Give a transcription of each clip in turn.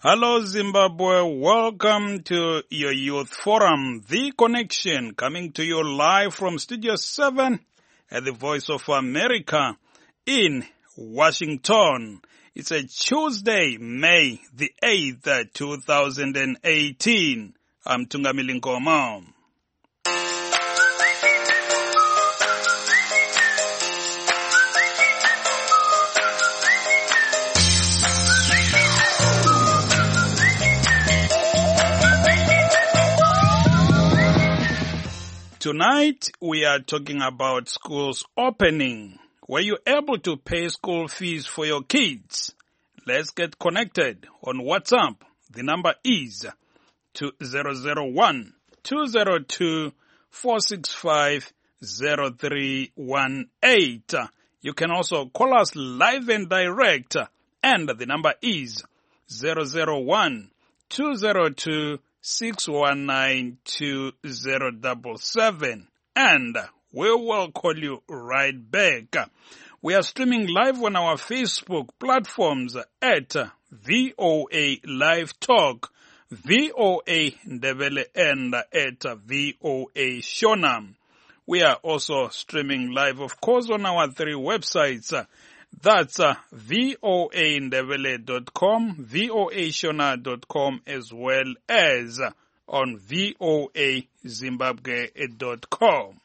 Hello Zimbabwe, welcome to your Youth Forum, The Connection, coming to you live from Studio 7 at the Voice of America in Washington. It's a Tuesday, May the 8th, 2018. I'm Tungamili Nkomo. Tonight, we are talking about schools opening. Were you able to pay school fees for your kids? Let's get connected on WhatsApp. The number is 2001-202-465-0318. You can also call us live and direct, and the number is 001-202-619-2077, and we will call you right back. We are streaming live on our Facebook platforms at VOA Live Talk, VOA Ndebele, and at VOA Shona. We are also streaming live, of course, on our three websites. That's voandebele.com, voashona.com, as well as on voazimbabwe.com.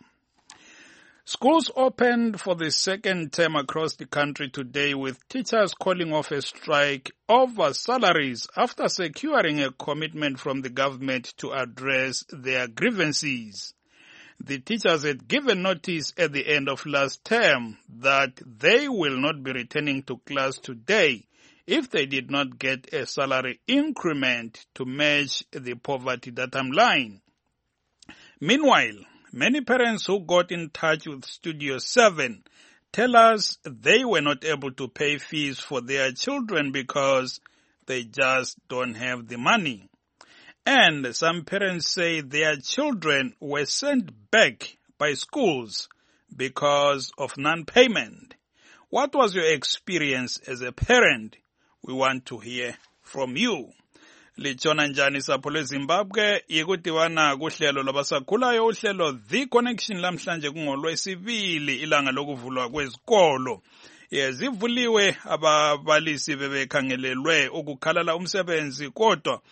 Schools opened for the second term across the country today, with teachers calling off a strike over salaries after securing a commitment from the government to address their grievances. The teachers had given notice at the end of last term that they will not be returning to class today if they did not get a salary increment to match the poverty datum line. Meanwhile, many parents who got in touch with Studio 7 tell us they were not able to pay fees for their children because they just don't have the money. And some parents say their children were sent back by schools because of non-payment. What was your experience as a parent? We want to hear from you. Lichona njani sapho leZimbabwe yikudiwana kuhlelo labasakhulayo uhlelo The Connection lamhlanje kungolwesibili ilanga lokuvulwa kwezikolo. Zivuliwe ababalisi bebekhangelelwe ukukhalala umsebenzi kodwa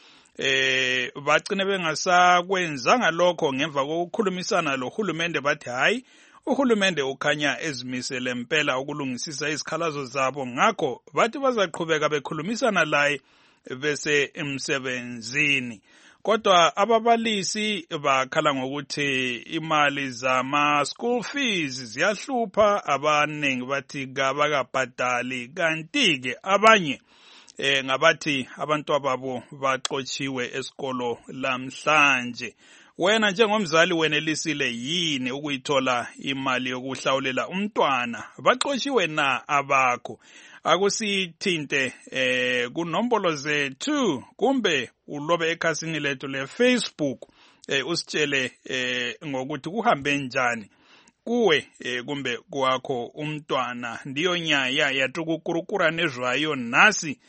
bagcine bengasakwenzanga lokho ngemva kokukhulumisana lohulumende bathi hayi uhulumende ukhanya ezimisele impela ukulungisisa izikhalazo zabo ngakho bathi bazaqhubeka bekhulumisana laye bese emsebenzini. Kodwa ababalisi bakhala ngokuthi imali zama school fees ziyahlupha, abaningi bathi kabakabhadali, kanti ke abanye ngabathi abantu babo baxotshiwe esikolo lamhlanje. Wena njengomzali wenelisile yini ukuyithola imali yokuhlawulela umntwana? Baxotshiwe na abakho? Akusithinte kunombolo zethu kumbe ulobe ekhasini lethu le-Facebook usitshele ngokuthi kuhambe njani kuwe kumbe kwakho umntwana. Ndiyo nyaya yatukukurukura nezvayo nasi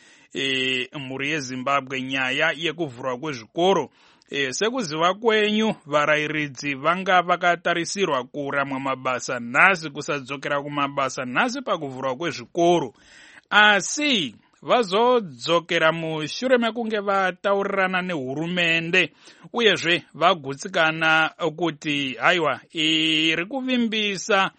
muri yeZimbabwe, nyaya yekuvhurwa kwezvikoro. Sekuziva kwenyu varayiridzi vanga vakatarisirwa kuramwa mabasa nhasi, kusadzokera kumabasa nhasi pakuvhurwa kwezvikoro, asi vazodzokera mushure mekunge vataurirana nehurumende uyezve vagutsikana kuti haiwa iri kuvimbisa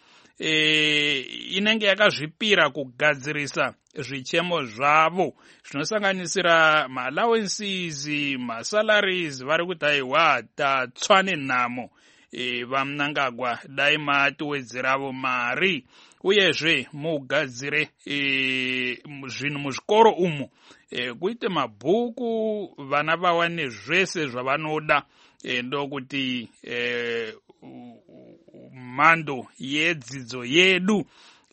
inenge yakazvipira kugadzirisa zvichemo zvavo zvinosanganisira ma-allowances, ma-salaries. Vari kuti haiwa tatsva nenhamo vaMnangagwa dai matiwedzeravo mari uyezve mugadzire zvinhu muzvikoro umu kuite mabhuku vana vawane zvese zvavanoda ndokuti mhando yedzidzo yedu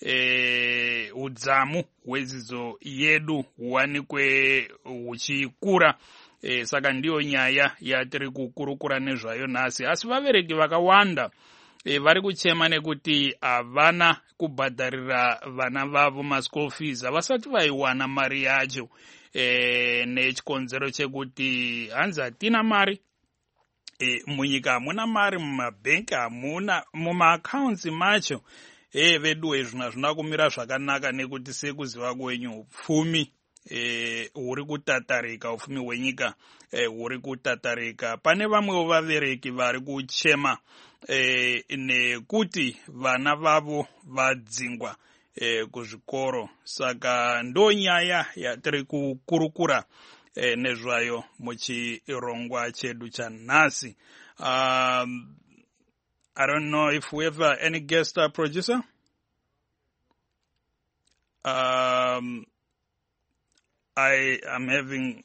udzamu hwedzidzo yedu huwanikwe huchikura. Saka ndiyo nyaya yatiri kukurukura nezvayo nhasi. Asi vabereki vakawanda vari kuchema nekuti havana kubhadharira vana vavo ma-school fees, havasati vaiwana mari yacho. nechikonzero chekuti hanzi hatina mari. Munyika hamuna mari, mumabhenki hamuna, mumaaccounts macho vedu izvi hazvina kumira zvakanaka, nekuti sekuziva kwenyu upfumi huri kutatarika, upfumi hwenyika huri kutatarika. Pane vamwewo vabereki vari kuchema nekuti vana vavo vadzingwa kuzvikoro. Saka ndo nyaya yatiri kukurukura nezvayo muchirongwa chedu chanhasi. I don't know if we have any guest producer. I am having,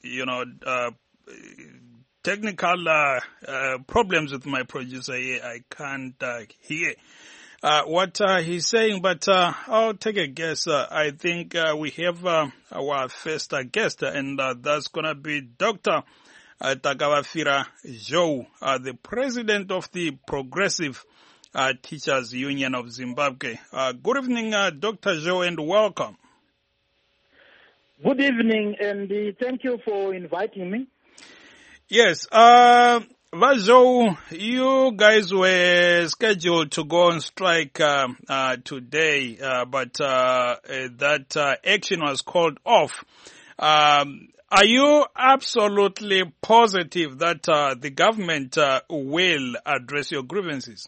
technical problems with my producer here. I can't hear what he's saying, but I'll take a guess. I think we have our first guest, and that's going to be Dr. Takawafira Zhou, the president of the Progressive Teachers Union of Zimbabwe. Good evening, Dr. Zhou, and welcome. Good evening, and thank you for inviting me. Yes, Vazhou, you guys were scheduled to go on strike today, but that action was called off. Are you absolutely positive that the government will address your grievances?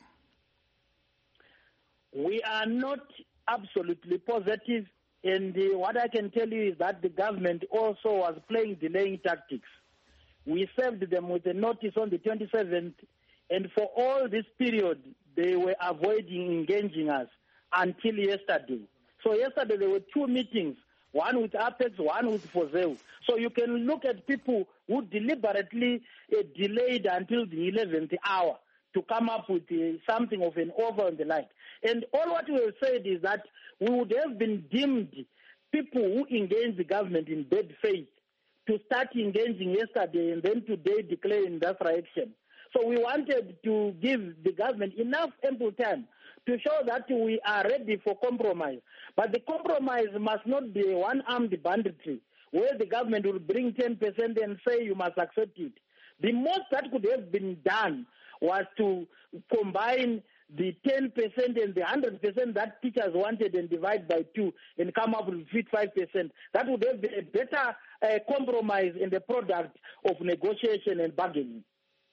We are not absolutely positive, and what I can tell you is that the government also was playing delaying tactics. We served them with a notice on the 27th, and for all this period, they were avoiding engaging us until yesterday. So yesterday there were two meetings, one with Apex, one with FOSEU. So you can look at people who deliberately delayed until the 11th hour to come up with something of an offer and the like. And all what we have said is that we would have been deemed people who engage the government in bad faith to start engaging yesterday and then today declare industrial action. So we wanted to give the government enough ample time to show that we are ready for compromise. But the compromise must not be a one-armed banditry where the government will bring 10% and say you must accept it. The most that could have been done was to combine the 10% and the 100% that teachers wanted and divide by 2 and come up with 5%. That would have been a better compromise in the product of negotiation and bargaining.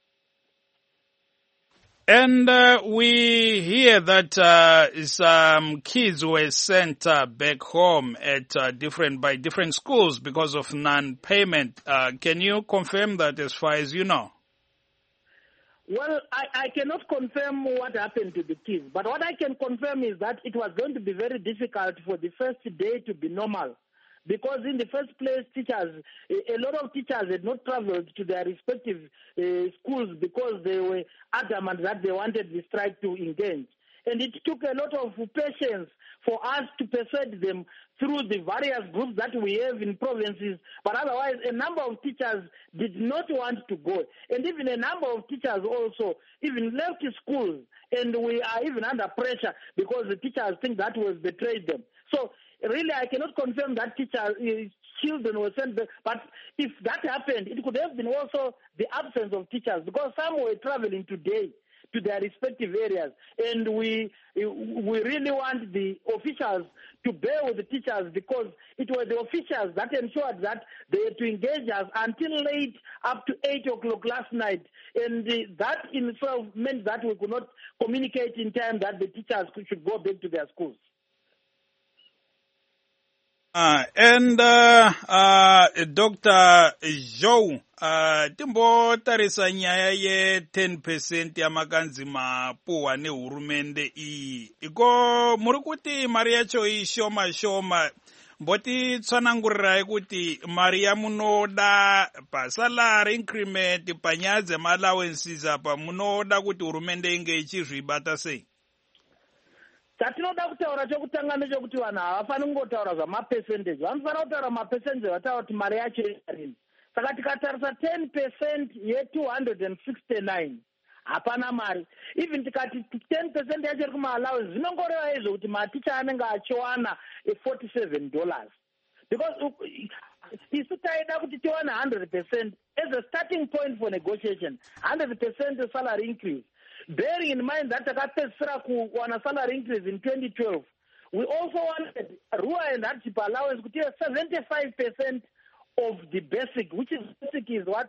And we hear that some kids were sent back home at by different schools because of non-payment. Can you confirm that as far as you know? Well, I cannot confirm what happened to the kids, but what I can confirm is that it was going to be very difficult for the first day to be normal. Because in the first place, a lot of teachers had not traveled to their respective schools because they were adamant that they wanted the strike to engage. And it took a lot of patience for us to persuade them through the various groups that we have in provinces. But otherwise, a number of teachers did not want to go. And even a number of teachers also even left schools. And we are even under pressure because the teachers think that we have betrayed them. So really, I cannot confirm that children were sent back. But if that happened, it could have been also the absence of teachers because some were traveling today to their respective areas. And we really want the officials to bear with the teachers because it was the officials that ensured that they had to engage us until late, up to 8 o'clock last night. And that in itself meant that we could not communicate in time that the teachers should go back to their schools. And Dr. Zhou, timbotarisa nyaya ye 10% yamakanzi mapuwa nehurumende iyi. Iko muri kuti mari yacho ishoma shoma, mboti tsanangurirai kuti mari yamunoda pasalary increment panyaya dzema-allowances apa munoda kuti hurumende inge ichizvibata sei? Chatinoda kutaura chokutanga ndechekuti vanhu havafaniri kungotaura zvamapercentage, vanofanira kutaura mapercentage vataura kuti mari yacho ikarini. Saka tikatarisa 10% ye269 hapana mari. Even tikati 10% yacho iri kuma-allowance zvinongoreva izvo kuti maticha anenge achiwana $47. Because isu taida kuti tiwane 100% as a starting point for negotiation, 100% salary increase. Bearing in mind that takapedzisira kuwana salary increase in 2012, we also wanted Rua and Archipa allowance kuti 75% of the basic, which is basic is what,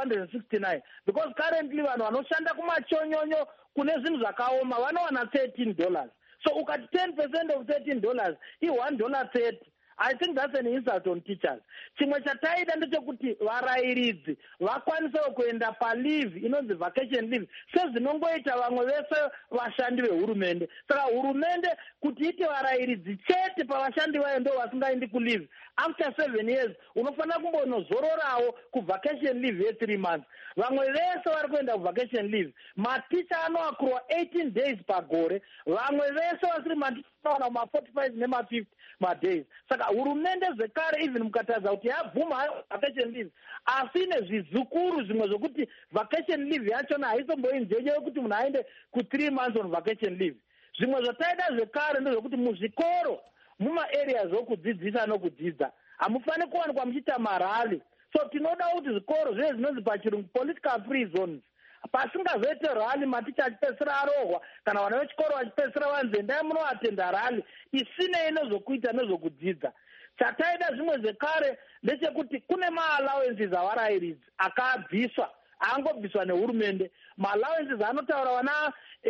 269. Because currently vanhu vanoshanda kumachonyonyo kune zvinhu zvakaoma vanowana $13. So ukati 10% of $13 is $1.30. I think that's an insult on teachers. Chimwe chataida ndechekuti varairidzi vakwanisewo kuenda paleave inonzi vacation leave sezvinongoita vamwe vese vashandi vehurumende. Saka hurumende kuti ite varairidzi chete pavashandi vayo ndo vasingaendi kuleave. After 7 years unofanira kumbonozororawo kuvacation leave ye3 months. Vamwe vese vari kuenda kuvacation leave. Maticha anoakurwa 18 days pagore. Vamwe vese vasiri maticha anowana ma45 nema50 madays. Saka hurumende zvekare even mukataza kuti yabvuma hayo vacation leave, asi nezvizukuru zvimwe zvokuti vacation leave yachona haisomboinjenje yokuti munhu aende ku3 months on vacation leave. Zvimwe zvotaida zvekare ndezvokuti muzvikoro mumaareas okudzidzisa nokudzidza hamufani kuwanikwa muchiita marali. So tinoda kuti zvikoro zvive zvinonzi pachirungu political free zones, pasingazoite rali maticha achipedzisira arohwa kana vana vechikoro vachipedzisira vanzi endai munoatenda rali isinei nezvokuita nezvokudzidza. Chataida zvimwe zvekare ndechekuti kune maallowances avarairidzi akabviswa, angobviswa nehurumende. Maallowances anotaura vana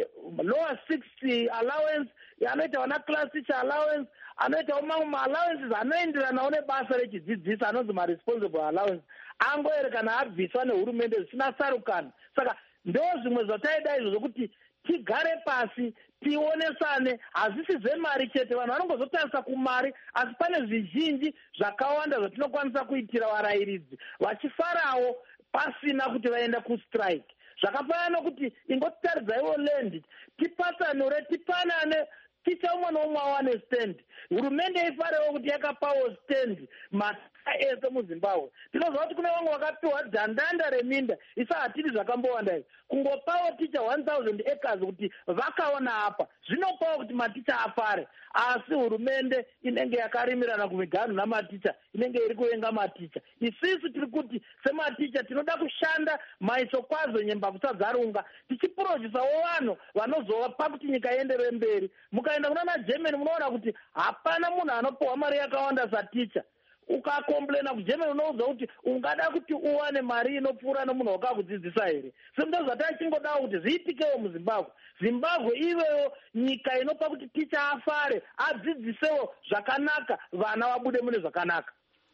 lower 60 allowance, anoita vana class teacher allowance, anoita mamwe maallowances anoenderanawo nebasa rechidzidzisi anonzi maresponsible allowance, angoerekana abviswa nehurumende zvisina sarukano. Saka ndo zvimwe zvataida izvo zvokuti tigare pasi tionesane, hazvisi zvemari chete, vanhu vanongozotarisa kumari, asi pane zvizhinji zvakawanda zvatinokwanisa kuitira varairidzi vachifarawo pasina kuti vaenda kustrike. Zvakafanana nokuti ingotitaridzaiwo land, tipatsanure, tipanane, ticha umwe noumwe awane stand. Hurumende ifarewo kuti yakapawo stand masaa ese muZimbabwe. Tinoziva kuti kune vamwe vakapiwa dhandanda reminda, isa hatiri zvakambowanda izvi. Kungopawo ticha 1000 acres kuti vakaona apa, zvinopawo kuti maticha afare. Asi hurumende inenge yakarimirana kumiganhu namaticha, inenge iri kuvenga maticha. Isisi tiri kuti sematicha tinoda kushanda maiso kwazo nyemba kusadzarunga, tichipurojesawo vanhu vanozova pakuti nyika ienderere mberi. Mukaenda kuna Germany munoona kuti hapana munhu anopiwa mari yakawanda saticha. Ukakomplena kuGermany unoudzwa kuti ungada kuti uwane mari inopfuura nomunhu wakakudzidzisa here. Sezvo zvatachingoda kuti zviitikewo muZimbabwe. Zimbabwe iwewo nyika inopa kuti ticha afare, adzidzisewo zvakanaka, vana vabude mune zvakanaka.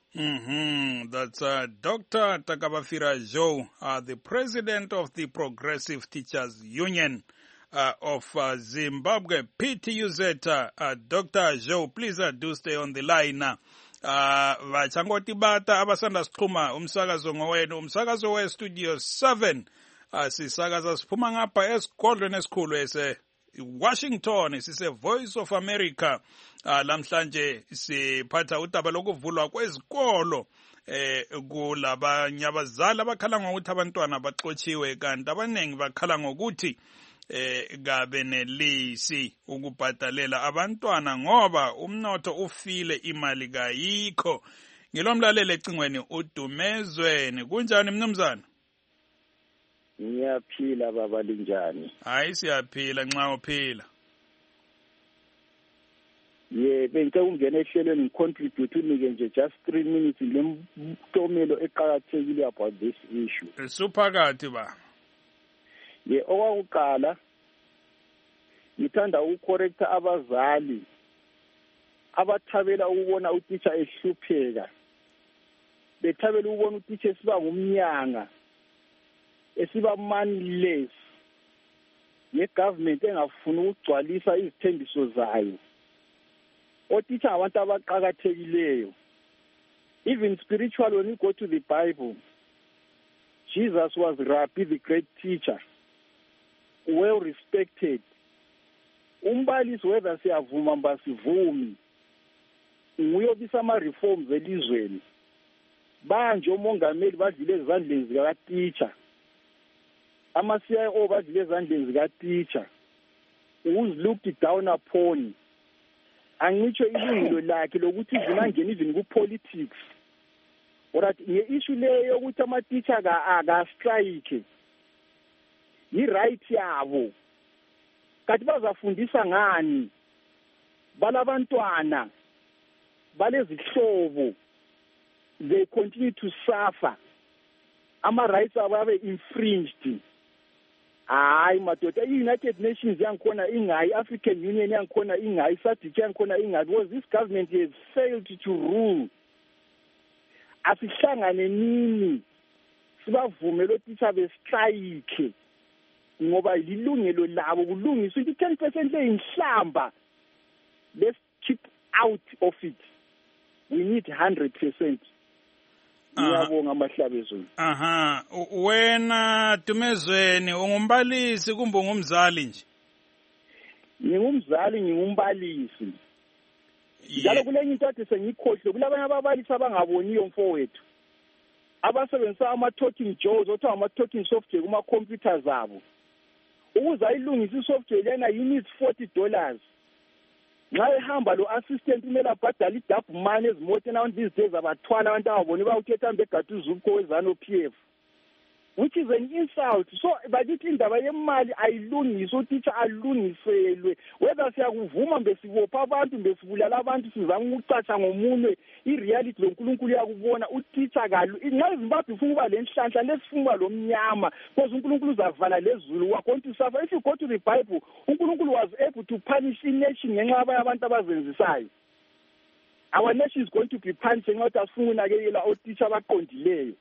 That's Dr. Takabafira Joe, the president of the Progressive Teachers Union of Zimbabwe, PTUZ. Dr. Joe, please do stay on the line. Vachangotibata abasanda sikhuma umsakazo ngowenu, umsakazo we-Studio 7. Sisakaza siphuma ngapha esigodlweni esikhulu Washington, sise Voice of America. Lamhlanje siphatha udaba lokuvulwa kwezikolo kulabanye abazali abakhala ngokuthi abantwana baxotshiwe, kanti abaningi bakhala ngokuthi kabenelisi ukubhadalela abantwana ngoba umnotho ufile, imali kayikho. Ngilomlaleli ecingweni uDumezweni. Kunjani mnumzana? Ngiyaphila baba, linjani? Hayi siyaphila nxa uphila. Bengicela ungena ehlelweni ngicontribute unike nje just 3 minutes lemtomelo eqakathekile about this issue. Suphakathi ba. Okwakuqala ngithanda ukucorrecta abazali abathabela ukubona utitsha ehlupheka, bethabela ukubona utitsha esiba ngumnyanga, esiba manless, ye-government engafuni ukugcwalisa izithembiso zayo. Otitsha ngabantu abaqakathekileyo. Even spiritual, when you go to the Bible, Jesus was Rabbi, the great teacher, well respected. Umbalisi whether siyavuma mba sivumi, nguyobisa ama-reforms elizweni. Banje omongameli badlile ezandleni zikatitsha, ama-CIO badlile ezandleni zikatitsha. Who's looked down upon? Angitsho ilungelo lakhe lokuthi zinangena even ku-politics. Alright, nge-issue leyo ukuthi ama-teacher aka-strike yi-right yabo. Kanti bazafundisa ngani? Balabantwana balezihlobo, they continue to suffer. Ama-rights abo abe infringed. Hayi madoda, i-United Nations yangikhona ingayi, African Union yangikhona ingayi, SADC yangikhona ingayi, because this government has failed to rule. Asihlangane nini sibavume lo teacher bestrike ngoba ilungelo labo kulungiswa ukuthi 10% leyinhlamba. Let's keep out of it. We need 100%. Ngiyabonga Mahlabezulu. Wena Dumezweni ungumbalisi kumbe ungumzali nje? Ngingumzali, ngingumbalisi. Njalo kulenye into athi sengikhohle kulabanye ababalisi abangaboniyo mfowethu. Abasebenzisa ama-talking jaws othiwa ama-talking software kuma-computers abo. Ukuze ayilungise isoftware lena you need $40. Nxa ehamba lo assistant kumele abhadale idouble money ezimoteni abantu these days abathwala abantu ababoni bawuthetha begada uzupho wezano PF, which is an insult. So bakithi indaba yemali ayilungise, utitsha alungiselwe. Whether siyakuvuma mbesibopha abantu mbesibulala abantu sizama ukucatsha ngomunwe i-reality loNkulunkulu yakubona utitsha kalu. Nxa iZimbabwe ifuna ukuba lenhlanhla lesifuna lo mnyama because uNkulunkulu uzavala lezulu. We are going to suffer. If you go to the Bible, uNkulunkulu was able to punish i-nation ngenxa yabantu abazenzisayo. Our nation is going to be punished ngenxa yokuthi asifuna ukunakekela otitsha abaqondileyo.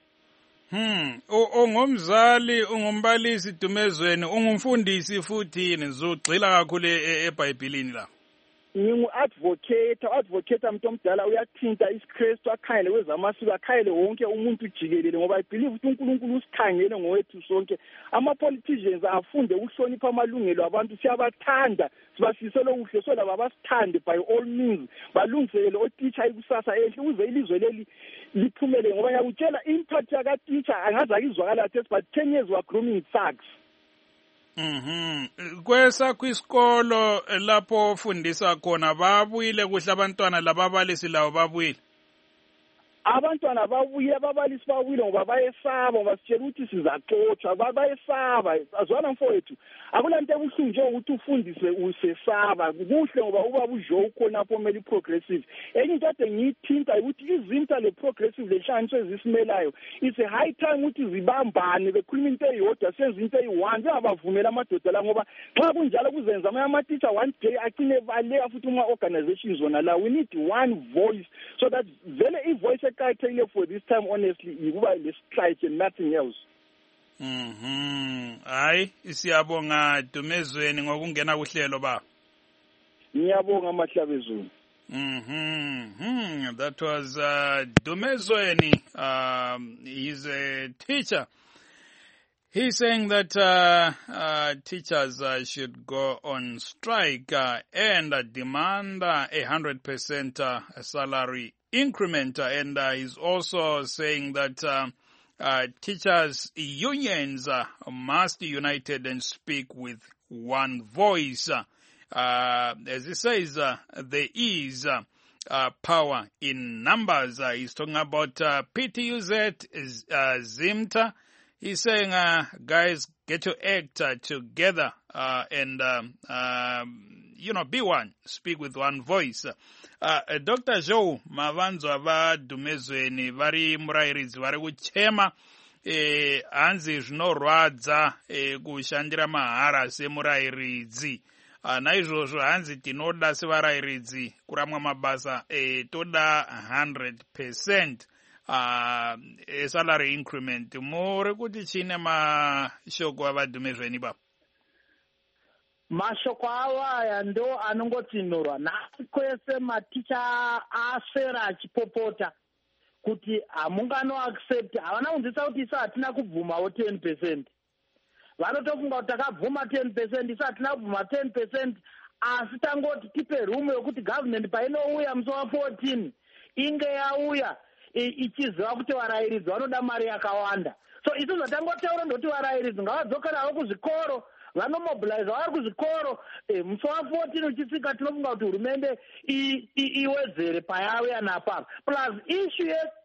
Ungumzali, ungumbalisi Dumezweni, ungumfundisi futhi nizogxila kakhulu eBhayibhelini la. Advocate umuntu omdala uyathinta isiKristu akhayele kwezamasiko akhayele wonke umuntu jikelele ngoba I believe ukuthi uNkulunkulu usikhangele ngowethu sonke. Ama-politicians afunde ukuhlonipha amalungelo abantu, siyabathanda, sibasisele kuhle so laba basithande by all means, balungiselele otitsha ikusasa enhle ukuze ilizwe leli liphumele ngoba ngiyakutshela impact yaka-teacher angaze akizwakala kathesi but 10 years were grooming thugs. Kwesakho isikolo lapho ufundisa khona babuyile kuhle abantwana lababalisi lawo babuyile? Abantwana babuyile, ababalisi babuyile ngoba bayesaba ngoba sitshela ukuthi sizaxotshwa, bayesaba. Azwana mfowethu, akulanto ebuhlungu nje ukuthi ufundise usesaba. Kuhle ngoba ubaba uJo ukhonapho omele iprogressive. Enye into ade ngiyithinta ukuthi izinto le progressive lehlanganiso ezisimelayo it's a high time ukuthi zibambane bekhuluma into eyodwa senze into eyi-one, bengabavumela amadoda la ngoba xa kunjalo kuzenza amanye ama-teacher one day agcine baleka futhi uma-organizations wona la. We need one voice so that vele i-voice eqakathekile for this time honestly ikuba le-strike and nothing else. Hayi siyabonga Dumezweni ngokungena kuhlelo ba. Ngiyabonga Mahlabezulu. That was Dumezweni. He's a teacher. He's saying that teachers should go on strike and demand 100% salary increment. And he's also saying that teachers' unions must be united and speak with one voice. As he says, there is power in numbers. He's talking about PTUZ, ZIMTA. He's saying, guys, get your act together and, be one, speak with one voice. Dr. Joe Mavanzo ava Dumezweni vari murairidzi vari kuchema hanzi zvinorwadza kushandira mahara semurairidzi. Naizvozvo hanzi tinoda sevarairidzi kuramwa mabasa toda 100% salary increment. Muri kuti chine mashoko ava Dumezweni baba? Mashoko awaya ndo anongotinurwa nhasi kwese maticha aswera achipopota kuti hamungano accept, havana kunzisa kuti isa hatina kubvumawo 10%. Vanotofunga kuti takabvuma 10%, isa hatina kubvuma 10%, asi tangoti tipe rumu yokuti government painouya musi wa14 inge yauya ichiziva kuti varairidzi vanoda mari yakawanda. So isu zvatangotaura ndoti varairidzi ngavadzokerawo kuzvikoro, vanomobilize vari kuzvikoro. Musi wa14 uchisvika tinofunga kuti hurumende iwedzere payauya napapa. Plus issue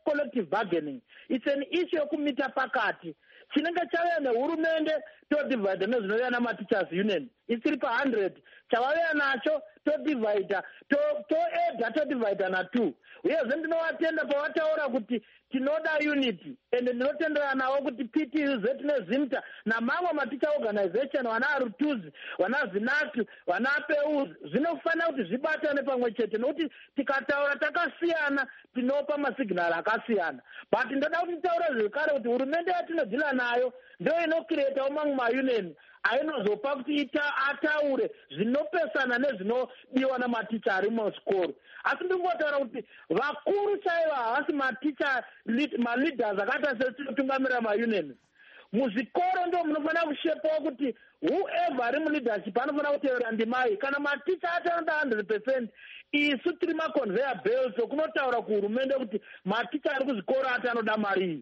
collective bargaining. It's an issue yokumita pakati. Chinenge chauya nehurumende todivide nezvinouya namateachers union isiri pa100 chavauya nacho todivide toedha todivide na2 uyezve ndinovatenda pavataura kuti tinoda unity ende ndinotendera navo kuti PTUZ nezimta namamwe maticha organization vana arutuzi vana zinatu vana PEUZ zvinofanira kuti zvibatane pamwe chete nokuti tikataura takasiyana tinopa masignal akasiyana but ndoda kuti taura zvekare kuti hurumende yatinodhila nayo ndio inocreata mamwe maunion ainozopa kuti ataure zvinopesana nezvinodiwa namaticha ari muchikoro asi ndingotaura kuti vakuru chaivo havasi maticha maleaders akaita setinotungamirira maunion muzvikoro ndo munofanira kushepawo kuti whoever ari muleadership anofanira kutevera ndimai kana maticha atanoda 100% isu tiri maconveyor belts okunotaura kuhurumende kuti maticha ari kuzvikoro atanoda mari.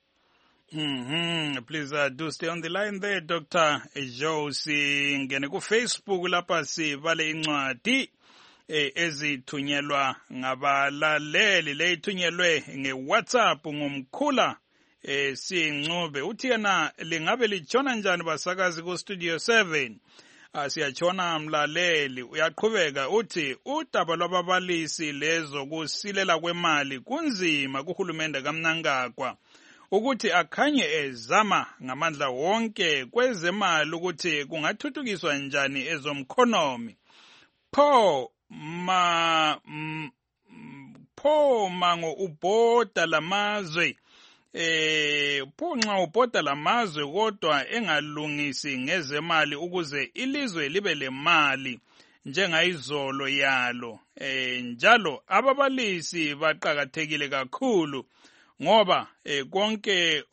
Please do stay on the line there, Dr. Joe. Ngene ku Facebook lapha sivale incwadi ezithunyelwa ngabalaleli leyithunyelwe ngeWhatsApp ngumkhula Singcube. Uthi yena lingabe litshona njani basakazi ku Studio 7? Siyatshona mlaleli. Uyaqhubeka uthi udaba lwababalisi lezo kusilela kwemali kunzima kuhulumende kaMnangagwa ukuthi akhanye ezama ngamandla wonke kwezemali ukuthi kungathuthukiswa njani ezomkhonomi. Pho mango ubhoda lamazwe pho nxa ubhoda lamazwe kodwa engalungisi ngezemali ukuze ilizwe libe lemali njengayizolo yalo. Njalo ababalisi baqakathekile kakhulu ngoba konke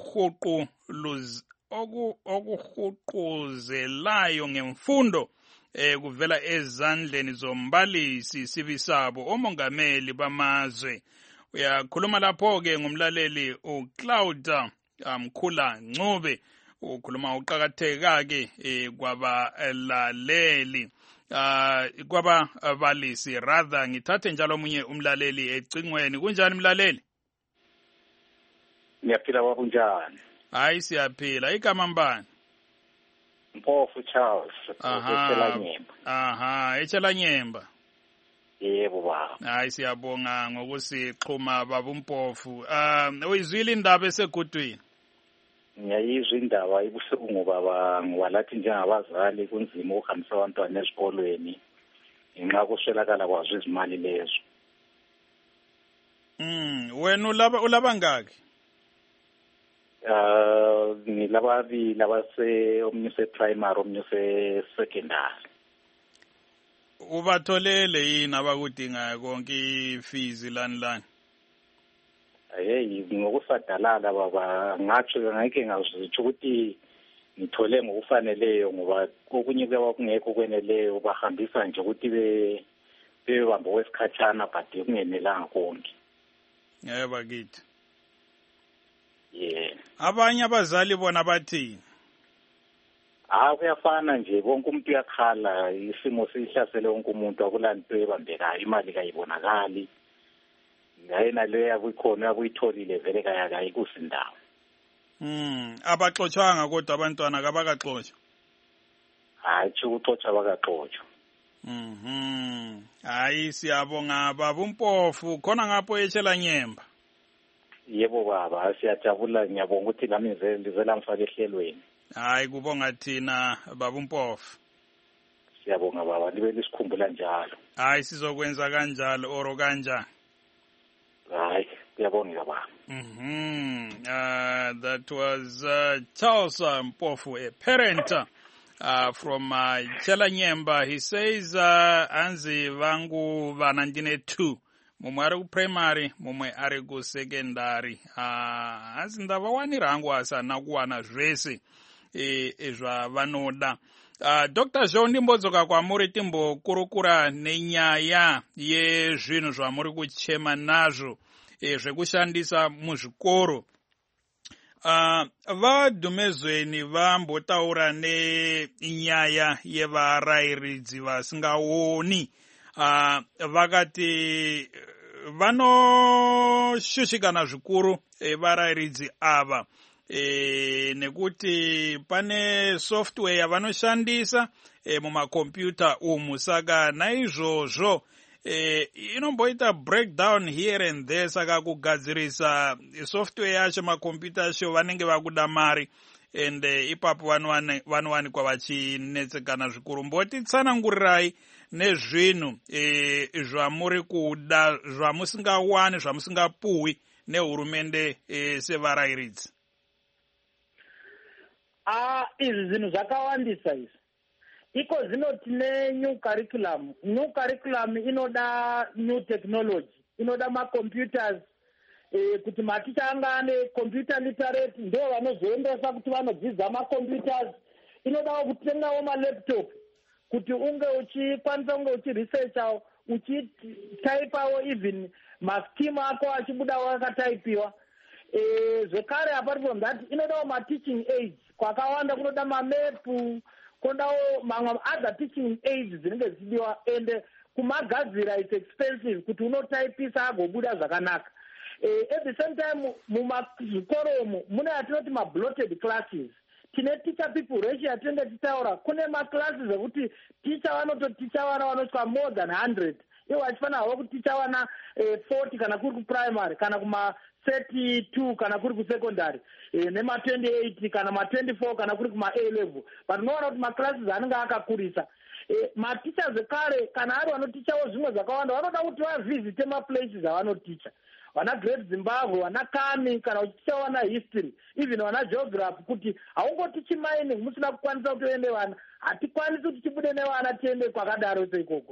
okuhuquzelayo ngemfundo kuvela ezandleni zombalisi sibisabo omongameli bamazwe. Uyakhuluma lapho ke ngumlaleli uCloud Mkhula Ncube ukhuluma uqakatheka ke kwabalaleli kwababalisi rather ngithathe njalo omunye umlaleli ecingweni. Kunjani mlaleli? Niyaphila wabunjani? Hayi siyaphila. Igama mbani? Mpofu Charles. Echelanyemba. Yebo baba. Hayi siyabonga ngokusixhuma baba uMpofu. Uyizwile indaba esegudwini? Ngiyayizwa indaba ibuhlungu baba ngwalathi njengabazali kunzima ukuhambisa abantwana esikolweni ngenxa kuswelakala kwazo izimali lezo. Wena ulaba ngaki? Ngilababili omunye primary omunye secondary. Ubatholele yini abakudingayo konke ifees lani? Hey ngokusadalala baba ngathi ngeke ngazitsho ukuthi ngithole ngokufaneleyo ngoba okunye kuyawa kungekho kweneleyo bahambisa nje ukuthi bebamba wesikhatshana but kungenelanga konke. Yebo kithi. Yeah. Abanye abazali bona bathini? Kuyafana nje konke umuntu uyakhala isimo sihlasele wonke umuntu akulanto ebambekayo imali kayibonakali. Ngayena leyo yakukhona yakuyitholile vele kayikusindawo. Abaxotshwanga kodwa abantwana kabakaxotshwa. Hayi ukuxotshwa bakaxotshwa. Hayi siyabonga baba uMpofu khona ngapho eChelanyemba. Yebo baba siyajabula ngiyabonga ukuthi nami ngizela ngifake ehlelweni. Hayi kubonga thina baba uMpofu. Siyabonga baba libe lisikhumbula njalo. Hayi sizokwenza kanjalo oro kanjani. Hayi kuyabonga baba. That was Charles Mpofu, a parent from Chelanyemba. He says anzi vangu vana ndine 2. Mumwe ari kuprimary, mumwe ari kusecondary. Asi ndavawanira hangu asana kuwana zvese zvavanoda. Dr. Joe ndimbodzoka kwamuri timbokurukura nenyaya yezvinhu zvamuri kuchema nazvo zvekushandisa muzvikoro. Vadhumezweni vambotaura nenyaya yevarayiridzi vasingaoni. Vakati vanoshushikana zvikuru varayiridzi ava nekuti pane software yavanoshandisa mumakombiyuta umu, saka naizvozvo inomboita breakdown here and there, saka kugadzirisa software yacho makombiyuta acho vanenge vakuda mari, and ipapo vanowanikwa vachinetsekana zvikuru. Mbotitsanangurirai nezvinhu zvamuri kuda, zvamusingawani, zvamusingapuhwi nehurumende sevarayiridzi. Izvi zvinhu zvakawandisa izvi. Iko zvino tine new curriculum. New curriculum inoda new technology, inoda macomputers, kuti maticha anga ane computer literate ndio vanozoendesa kuti vanodzidza macomputers. Inoda kutengawo malaptop kuti unge uchikwanisa kunge uchiresearcha, uchitaipawo even mascheme ako achibudawo akataipiwa. Zvekare apart from that inodawo mateaching aids kwakawanda, kunoda mamepu, kunodawo mamwe other teaching aids dzinenge dzichidiwa, and kumagadzira it's expensive kuti unotaipisa agobuda zvakanaka. At the same time mumazvikoromo mune atinoti mabloated classes. Tine teacher people ratio yatinenge tichitaura, kune maclasses ekuti teacher vanototicha vana vanosvika more than 100. Iwo achifana hawo kuticha vana 40 kana kuri kuprimary, kana kuma 32 kana kuri kusecondary, nema 28 kana ma 24 kana kuri kuma A level. But unoona kuti maclasses anenge akakurisa. Maticha zvekare kana ari vanotichawo zvimwe zvakawanda vanoda kuti vavisite maplaces avanoticha. Vana Great Zimbabwe, vana Kami, kana uchicha vana history, even vana geography, kuti haungotichi mining musina kukwanisa kutoende vana, hatikwanisi kuti tibude nevana tiende kwakadaro seikoko.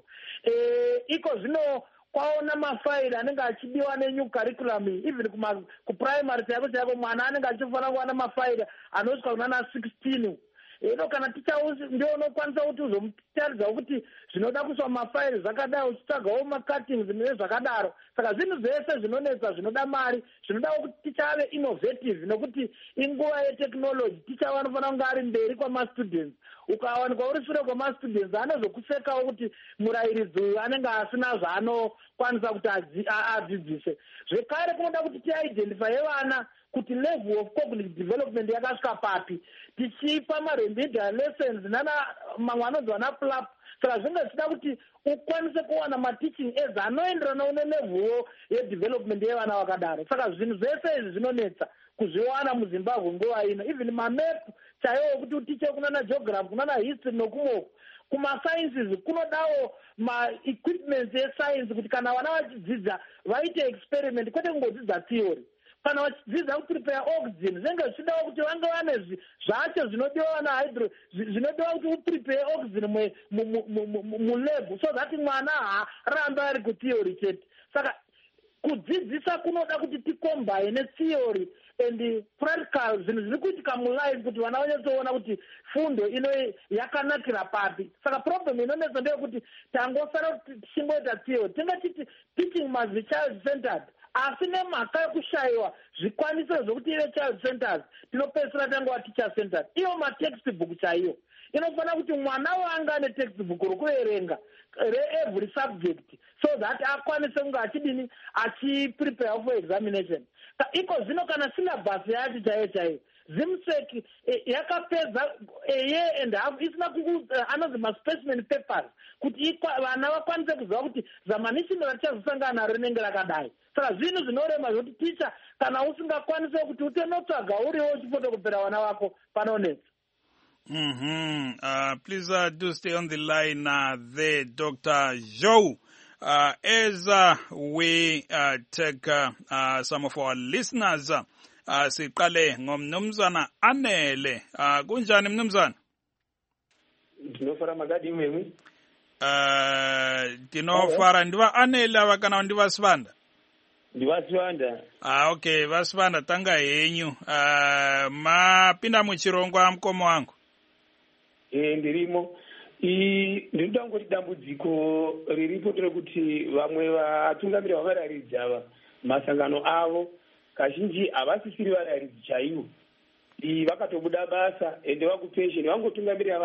Iko zvino kwaona mafaili anenge achidiwa nenew curriculum, even kuprimary chako mwana anenge achifana kuwana mafaili anosvika kunana 16. Kana ticha ndio unokwanisa kuti uzomutaridza kuti zvinoda kuswa mafaili zvakadaro, uchitsvagawo macuttings nezvakadaro. Saka zvinhu zvese zvinonetsa zvinoda mari, zvinoda kuti ticha ave innovative, nokuti inguva yetechnology. Ticha vanofana kunge ari mberi kwamastudents. Ukawanikwa uri shure kwamastudents anozokupfekawo kuti murayiridzi uyu anenge asina zvaanokwanisa kuti adzidzise. Zvekare kunoda kuti tiidentify vana kuti level of cognitive development yakasvika papi, tichipa maremedial lessons nana mamwe anonzi vana plap. Saka zvinge zvichida kuti ukwanise kuwana mateaching aids anoenderana nelevel yedevelopment yevana vakadaro. Saka zvinhu zvese izvi zvinonetsa kuzviwana muZimbabwe nguva ino. Even mamepu chaiwo kuti utiche kunana geography, kunana history nokumoko. Kuma-sciences kunodawo ma-equipments escience kuti kana vana vachidzidza vaite experiment, kwete kungodzidza theory. Kana vachidzidza kuprepare oxygen, zvinenge zvichidawo kuti vange vane zvacho zvinodiwa nahydro, zvinodiwa kuti uprepare oxygen mulab, so that mwana haarambe ari kutheory chete. Saka kudzidzisa kunoda kuti ticombine theory and practical, zvinhu zviri kuitika mulife kuti vana vanyatsoona kuti fundo ino yakanakira papi. Saka problem inonetsa ndeyekuti tangosara kuti tichingoita theory, tingachiti teaching must be child centered. Asi nemhaka yekushayiwa zvikwanisiro zvokuti ive child centers, tinopedzisira tangova teacher centered. Iyo matextbook chaiyo inofana kuti mwana wange ane textbook rokuverenga re-every subject, so that akwanise kunge achidini achiprepare for examination. Iko zvino kana syllabus yacho chaiyo ZIMSEC yakapedza a year and a half isina anonzi ma-specimen papers kuti vana vakwanise kuziva kuti zamanishini rachazosangana naro rinenge rakadai. Saka zvinhu zvinorema zvokuti ticha kana usingakwanise kuti utenotsvaga uriwo uchifotokopera vana vako panonetsa. Please do stay on the line there, Dr. Zhou. As we take some of our listeners, siqale ngomnumzana Anele. Kunjani mnumzana? Ndinofara magadi imwemwe. Ndinofara ndiva Anele vakana ndiva Sivanda. Ndivasivanda. Okay, Vasivanda tanga henyu. Mapinda muchirongwa mkomo wangu. Ndirimo. Ndinoda kungoti dambudziko riripo rekuti vamwe vatungamiri vavarayiridzi ava masangano avo kazhinji havasisiri varayiridzi chaivo. Vakatobuda basa ende vakupesheni vangotungamirira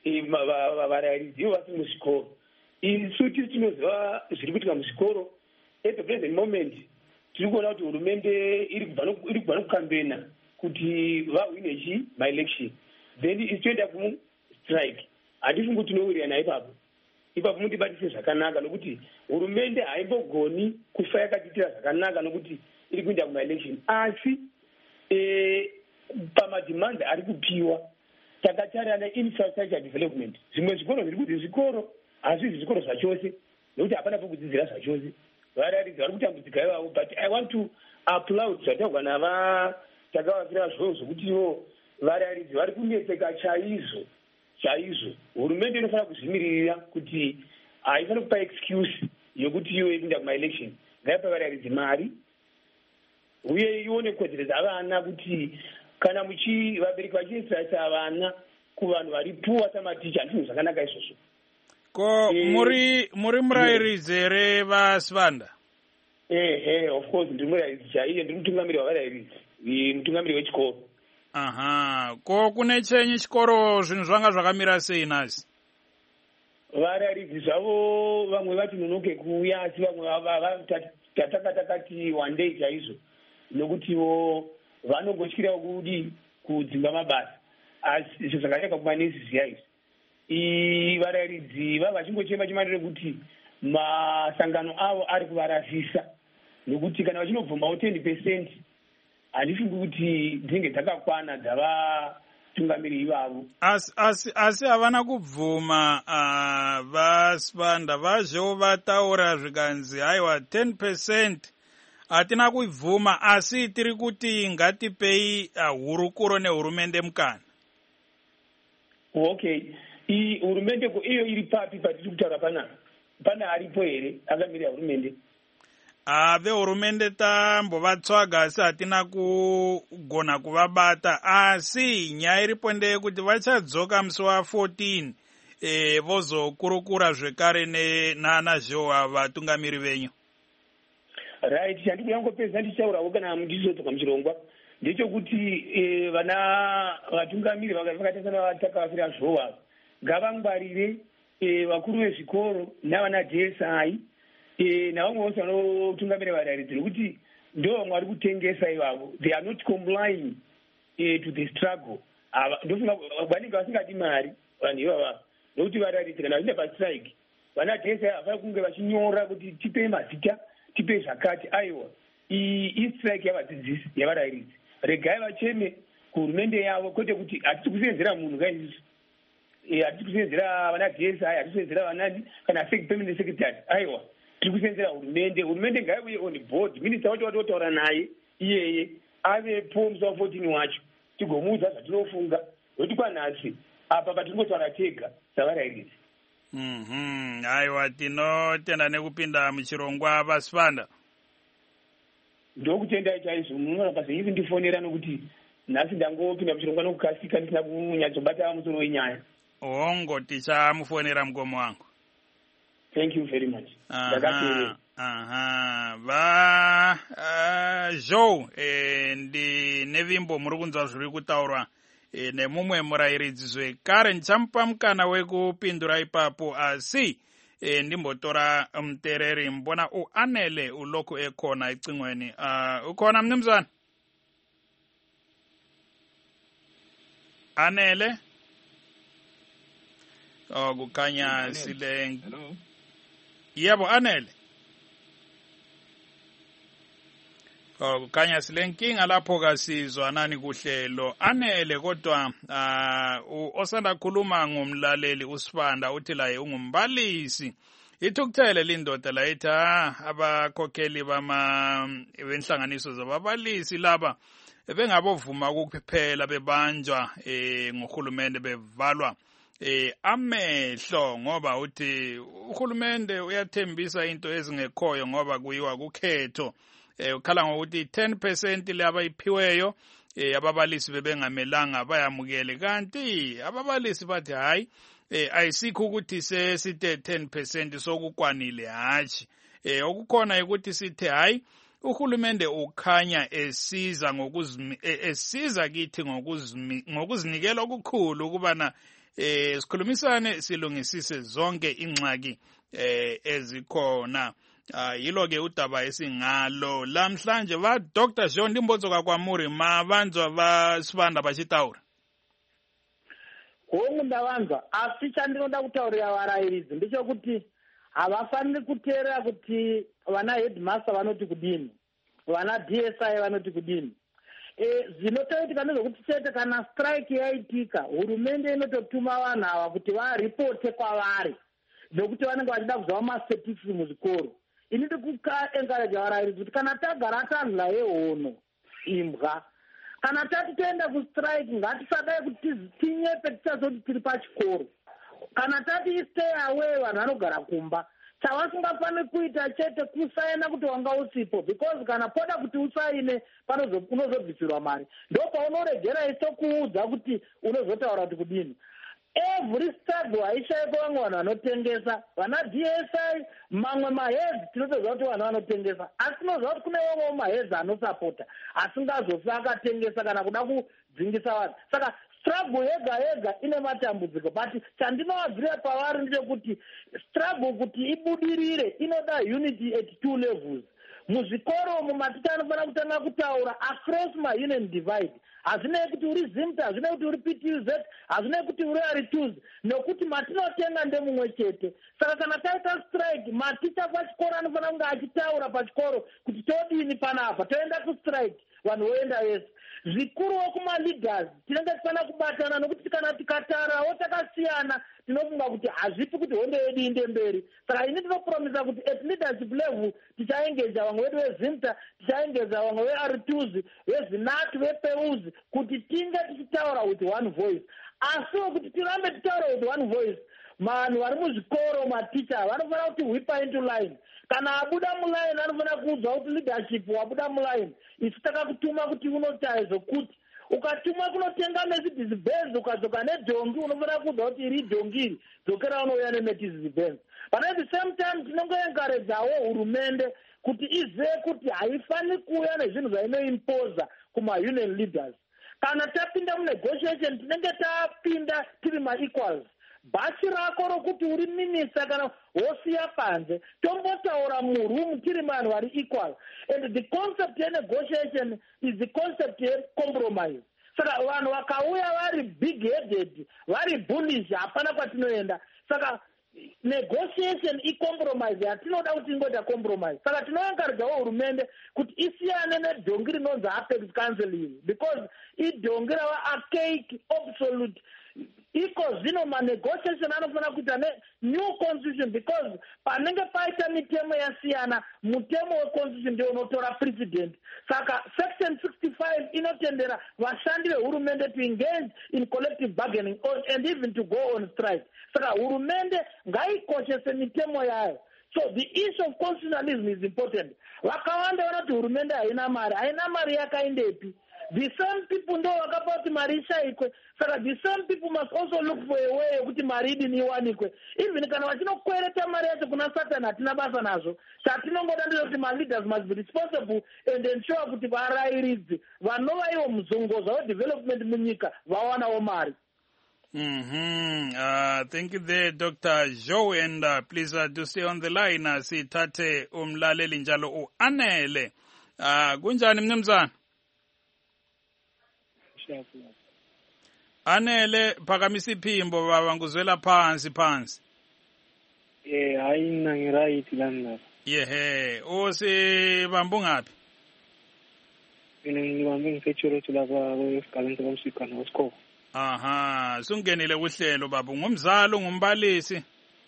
varayiridzi ivo vasi muzvikoro. Isu tinoziva zviri kuitika muzvikoro. at the present moment tiri kuona kuti hurumende iri kubva nokukambena kuti vahwine maelection then ichitoenda kustrike. Handifungi kuti tinowirirana ipapo mundibatise zvakanaka nokuti hurumende haimbogoni kufa yakatiitira zvakanaka nokuti iri kuenda kumaelection, asi pamadhimandi ari kupiwa takatarana infrastructure development. Zvimwe zvikoro zviri kuti zvikoro hazvisi zvikoro zvachose nokuti hapana pokudzidzira zvachose. Vararidzi vari kutambudzika ivavo, but I want to applaud zvataurwa takavafira zvovo zvokutiwo vararidzi vari kunetseka chaizvo. Hurumende inofanira kuzvimirira kuti haifanira kupa excuse yokuti iwe ipinda kumaelection. Ngaipa vararidzi mari uye ione kodzero dzavana kuti kana vabereki vachiisirasa vana kuvanhu vari puwa samaticha ndizvo zvakanaka izvozvo. Ko muri murayiridzi here vaSibanda? Of course ndiri murayiridzi chaiye, ndiri mutungamiri wavarayiridzi, mutungamiri wechikoro. Aha, ko kune chenyi chikoro zvinhu zvanga zvakamira sei nhasi? Varayiridzi zvavo vamwe vati nonoke kuuya, asi vamwe takati one day chaizvo nokutiwo vanongotyira kudzimba mabasa, asi izvo zvakanyanya kumanesi ziya izvi. Varayiridzi vava vachingochema chimandiro kuti masangano avo ari kuvarasisa nokuti kana vachinobvumawo 10% handifungi kuti dzinenge dzakakwana dzavatungamiri ivavo. Asi havana kubvuma vaSibanda, vazvewo vataura zvikanzi haiwa 10% hatina kuibvuma, asi tiri kuti ngatipei hurukuro nehurumende mukana. Okay, hurumende iyo iri papi patiri kutaura pana aripo here akamirira hurumende? Vehurumende tambovatsvaga asi hatina kugona kuvabata, asi nyaya iripo ndeyekuti vachadzoka musi wa14 vozokurukura zvekare nana Zhowa vatungamiri venyu. Right, chandiri kuyangopedza ndichaurawo kana ndizodzoka muchirongwa ndechekuti vana vatungamiri vakatasana vatakavafira Zhowa ngavangwarire vakuru vezvikoro navana DSI navamwe vose vanotungamira varayiridzi nokuti ndo vamwe vari kutengesa ivavo. They are not complying to the struggle. Ndofunga vanenge vasingadi mari vanhu ivava nokuti varayiridzi kana vachienda pastrike vana DSI havai kunge vachinyora kuti tipei mazita, tipei zvakati. Aiwa, istrike yavadzidzisi yavarayiridzi. Regai vacheme kuhurumende yavo, kwete kuti hatisi kusenzera munhu kaizvizvi. Hatisi kusenzera vana DSI, hatisi kusenzera vanani kana permanent secretary. Aiwa, tiri kusenzera hurumende. Hurumende ngaiuye on board, minista wacho watotaura naye iyeye avepo musi wa14 wacho tigomuudza zvatinofunga, nokuti kwanhasi apa patingotaura tega savarayiridzi. Aiwa, tinotenda nekupinda muchirongwa vaSibanda. Ndokutendai chaizvo, munoona pazveiri ndifonera nokuti nhasi ndangopinda muchirongwa nokukasika ndisina kunyatsobata musoro wenyaya. Hongo, tichamufonera mugomo wangu. Thank you very much. Zhou ndi nevimbo muri kunzwa zviri kutaurwa nemumwe murayiridzi zvekare. Ndichamupa mukana wekupindura ipapo, asi ndimbotora mutereri mbona uanele uloko ekhona ecingweni. Ukhona mnumzana Anele? Kukhanya sile. Yebo Anele. Kukhanya silenkinga lapho kasizwanani kuhlelo. Anele, kodwa osanda khuluma ngomlaleli uSibanda uthi laye ungumbalisi. Ithukuthele lindoda la ethi abakhokheli benhlanganiso zababalisi laba bengabovuma ukuphela bebanjwa ngohulumende bevalwa amehlo, ngoba uthi uhulumende uyathembisa into ezingekhoyo ngoba kuyiwa kukhetho. Ukhala ngokuthi 10% le abayiphiweyo ababalisi bebengamelanga bayamukele, kanti ababalisi bathi hayi ayisikho ukuthi sesithe 10% sokukwanile. Hatshi, okukhona ukuthi sithe hayi uhulumende ukhanya esiza kithi ngokuzinikela okukhulu ukubana sikhulumisane silungisise zonke ingxaki ezikhona. yilo ke udaba esingalo lamhlanje va Dr. John Limbotso kakwamuri mavanzwa va Sibanda vachitaura. Hongu ndavanzwa asi chandinoda kutaurira varayiridzi ndechekuti havafaniri kuteerera kuti vana headmaster vanoti kudini, vana DSI vanoti kudini. Zvinotoitika ndezvekuti chete kana strike yaitika hurumende inototuma vanhu ava kuti varipote kwavari nokuti vanenge vachida kuzova masetisi muzvikoro. Ini ndikuencourage varayiridzi kuti kana tagara tadla yehono imbwa, kana tati toenda kustrike ngatisadai kuti tinyepe tichazoti tiri pachikoro. Kana tati stay away vanhu vanogara kumba, chavasingafaniri kuita chete kusaina kuti wanga usipo, because kana poda kuti usaine unozobvisirwa mari. Ndopaunoregera isokuudza kuti unozotaura kuti kudini. Every struggle haishaiko vamwe vanhu vanotengesa, vana DSI mamwe mahedzi tinotoziva kuti vanhu vanotengesa, asi tinoziva kuti kune vamwewo mahedzi anosapota asingazofi akatengesa kana kuda kudzingisa vanhu. Saka struggle yega yega ine matambudziko, but chandinovabvira pavari ndechekuti struggle kuti ibudirire inoda unity at 2 levels. Muzvikoro mumaticha anofanira kutanga kutaura across ma-union divide. Hazvinei kuti uri ZIMTA, hazvinei kuti uri PTUZ, hazvinei kuti uri R2s, nokuti matinotenga ndemumwe chete. Saka kana taita strike, maticha pachikoro anofanira kunge achitaura pachikoro kuti todini panapa, toenda kustrike, vanhu voenda vese. Zvikuruwo kuma-leaders tinenge tifanira kubatana nokuti kana tikatarawo takasiyana tinofunga kuti hazvipi kuti hondo yedu inde mberi. Saka ini ndinopromisa kuti at leadership level tichaengeja vamwe vedu veZIMTA, tichaengeja vamwe veR2s, veZinatu, vePEUs kuti tinge tichitaura with one voice. Asiwo kuti tirambe tichitaura with one voice, vanhu vari muzvikoro maticha vanofanira kuti whipa into line. Kana abuda muline anofanira kuudzwa kuti leadership wabuda muline, isu takakutuma kuti unoita zvokuti ukatumwa kunotenga Mercedes Benz ukadzoka nedhongi unofanira kuudzwa kuti iri dhongi iri dzokera unouya neMercedes Benz. But at the same time tinongoencourageawo hurumende kuti izive kuti haifaniri kuuya nezvinhu zvainoimposa kuma-union leaders. Kana tapinda munegotiation tinenge tapinda tiri ma-equals. Bhachi rako rokuti uri minista kana wosiya panze tombotaura murumu tiri vanhu vari equal. And the concept yenegotiation is the concept yecompromise. Saka vanhu vakauya vari big headed, vari bullish, hapana kwatinoenda. Saka negotiation icompromise, hatinoda kuti ingoita compromise. Saka tinoencouragewo hurumende kuti isiyane nedhongi rinonzi apex counseling, because idhongi rava archaic, obsolete. Iko zvino ma-negotiation anofanira kuita new constitution, because panenge paita mitemo yasiyana mutemo weconstitution ndio unotora president. Saka section 65 inotendera vashandi vehurumende to engage in collective bargaining and even to go on strike. Saka hurumende ngaikoshese mitemo yayo. So the issue of constitutionalism is important. Vakawanda vanoti hurumende haina mari yakaindepi. The same people ndo vakapa kuti mari ishaikwe. Saka the same people must also look for a way yekuti mari idini iwanikwe. Even kana vachinokwereta mari yacho kuna Satan hatina basa nazvo. Chatinongoda ndezvekuti ma-leaders must be responsible and ensure kuti varayiridzi vanova ivo muzongoza wedevelopment munyika vawanawo mari. Thank you there, Dr. Joe, and please do stay on the line. Sithathe umlaleli njalo uAnele. Kunjani mnumzana? Anele phakamisa iphimbo baba nguzwela phansi. Hayi mina ngiright lana. Yehe, usibamba ungaphi? Mina ngibambe ngisechurch lapha kwesigabeni somsikana wesikole. Aha, sungenile kuhlelo baba, ngumzali ngumbalisi.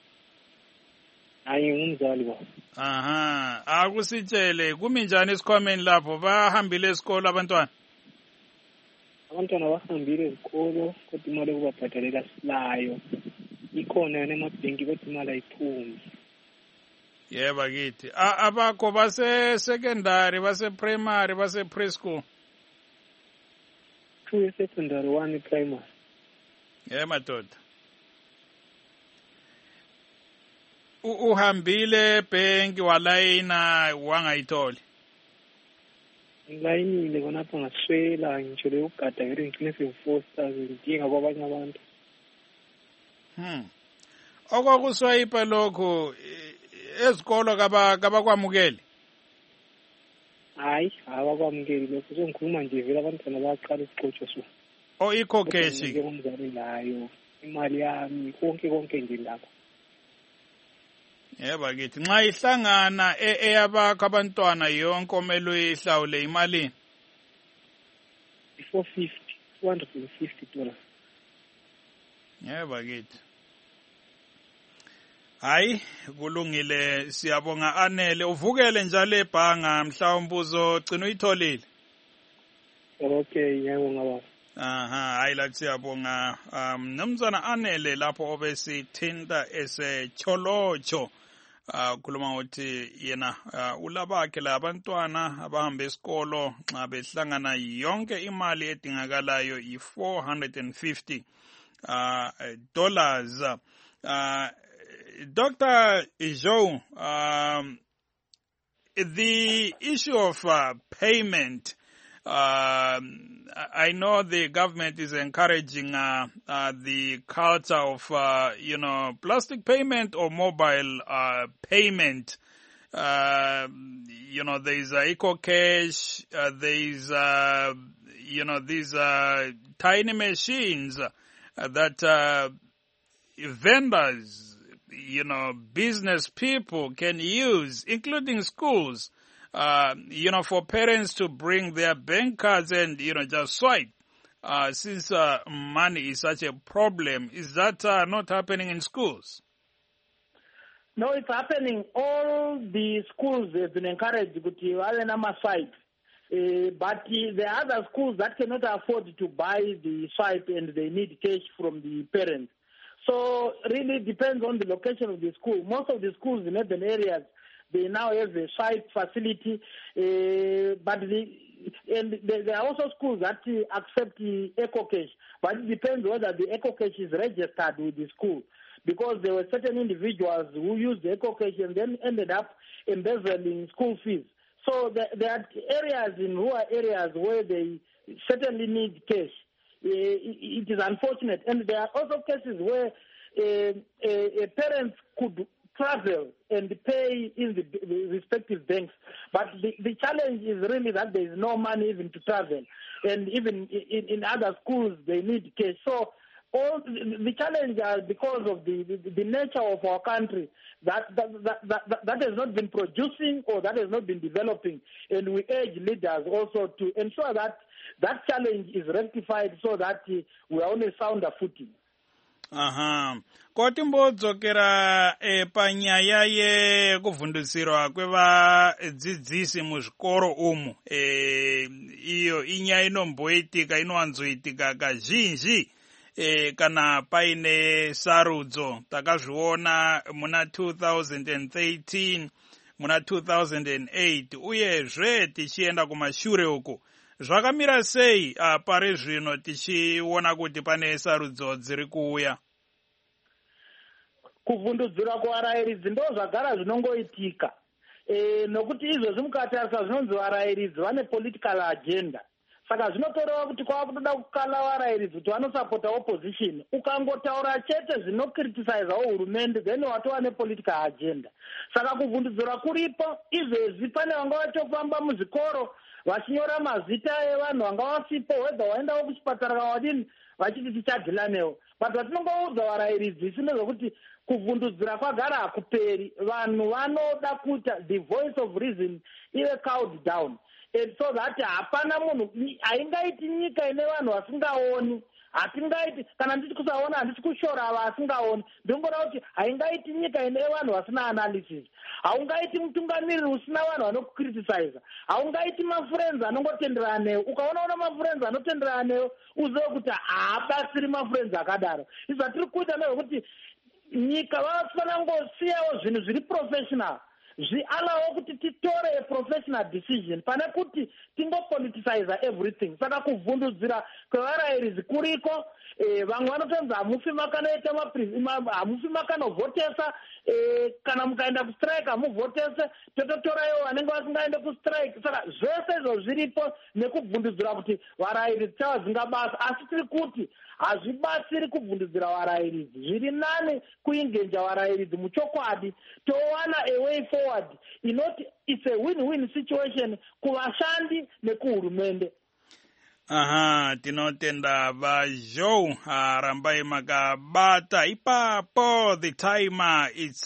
Hayi ngumzali baba. Aha, akusitshele kumi njani esikhwameni lapho, bahambile esikole abantwana? Abantwana bahambile ezikolo kodwa imali yokubabhadalela silayo ikhona yana emabhenki kodwa imali ayiphumi. Yeba kithi abakho base secondary, base primary, base preschool? 2 secondary, 1 primary. Madoda. Uhambile bhenki walayina wangayitholi? Ngilayinile khonapha ngaswela ngitsho leyo gada vele ngicine sengifosta ngidinga kwabanye abantu. Okwakuswayipa lokho ezikolo kabakwamukeli? Hayi, abakwamukeli lokho. Ngikhuluma nje vele abantwana bayaqala ukuxotsha so. Ikho cash. Ngomzali layo, imali yami, konke nje lapha. Yebo kithi nxa ihlangana eyabakho abantwana yonke omele uyihlawule imali. $250. Yebo kithi. Hayi kulungile siyabonga Anele uvukele njalo ebhanga mhlawumbe uzogcina uyitholile. Okay ngiyabonga baba. Hayi la siyabonga nomzana Anele lapho obesithinta eseCholocho khuluma ukuthi yena ulabakhe labantwana abahamba esikolo nxa behlangana yonke imali edingakalayo $450 Dr. Joe, the issue of payment, I know the government is encouraging the culture of, plastic payment or mobile payment. There is EcoCash, there is, these tiny machines that vendors, business people can use, including schools, for parents to bring their bank cards and, just swipe. Since money is such a problem, is that not happening in schools? No, it's happening. All the schools have been encouraged to have a swipe. But there are other schools that cannot afford to buy the swipe and they need cash from the parents. So really depends on the location of the school. Most of the schools in urban areas, they now have a swipe facility, but there are also schools that accept the EcoCash, but it depends whether the EcoCash is registered with the school, because there were certain individuals who used the EcoCash and then ended up embezzling school fees. So there are areas in rural areas where they certainly need cash. It is unfortunate, and there are also cases where parents could travel and pay in the respective banks, but the challenge is really that there is no money even to travel, and even in other schools they need cash. So all the challenge are because of the nature of our country that has not been producing or that has not been developing, and we urge leaders also to ensure that that challenge is rectified so that we are on a sounder footing. Koti mbodzokera panyaya yekuvhundusirwa kwevadzidzisi muzvikoro umu, iyo inyaya inomboitika inowanzoitika kazhinji kana paine sarudzo. Takazviona muna 2013 muna 2008 uyezve tichienda kumashure uku. Zvakamira sei pari zvino tichiona kuti pane sarudzo dziri kuuya? Kuvhundudzira kuvarayiridzi ndo zvagara zvinongoitika, nokuti izvozvi mukatarisa zvinonzi varayiridzi vane political agenda. Saka zvinotoreva kuti kwava kukala varayiridzi kuti vanosapota opposition. Ukangotaura chete zvinokriticizewo hurumende then watova nepolitical agenda. Saka kuvhundudzira kuripo, izvezvi pane vanga vatofamba muzvikoro vachinyora mazita evanhu vanga vasipo, whether waendawo kuchipatara kawadini vachiti tichadhilanewo. But vatinongoudza varayiridzi isine zvokuti kuvhundudzira kwagara hakuperi. Vanhu vanoda kuita the voice of reason ive cowed down, and so that hapana munhu, haingaiti nyika ine vanhu vasingaoni, hatingaiti kana nditi kusaona handisi kushora ava vasingaoni. Ndinongona kuti haingaiti nyika ine vanhu vasina analysis, haungaiti mutungamiriri usina vanhu vanokukriticize, haungaiti mafriends anongotenderana newe. Ukaona una mafriends anotenderana newe uzive kuti haabatsiri mafriends akadaro. Izvo tiri kuita nezvekuti nyika vafana ngosiyawo zvinhu zviri professional. zvialawo kuti titore a professional decision pane kuti tingopoliticize everything. Saka kuvhundudzira kwevarairidzi kuriko, vamwe vanotonzi hamufi makanoita hamufi makanovhotesa, kana mukaenda kustrike hamuvhotese, tototoraiwo vanenge vasingaende kustrike. Saka zvese izvo zviripo nekubvundudzira kuti varairidzi chavazinga basa, asi tiri kuti hazvibatsiri kubvundudzira varairidzi. Zviri nani kuingenja varairidzi muchokwadi, towana a way forward inoti it's a win-win situation kuvashandi nekuhurumende. Aha, tinotenda vaJoe rambai makabata ipapo. The timer it's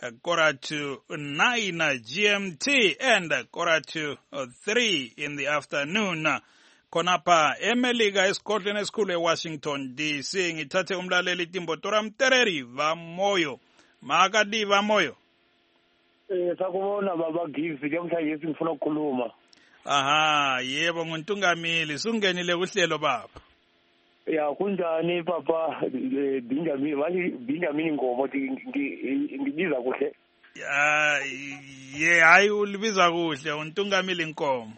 9:45 GMT and 3:45 in the afternoon. Konapa emelika eScotland esikhulu eWashington DC. Ngithathe umlaleli Timbotora Mtereri vamoyo. Makadi vamoyo. Sakubona baba Gives njengoba ngifuna ukukhuluma. Aha, yebo nguntungamili sungenile kuhlelo baba. Ya kunjani papa Benjamin Ngomo ngibiza kuhle. Hayi ulibiza kuhle untungamili Nkomo.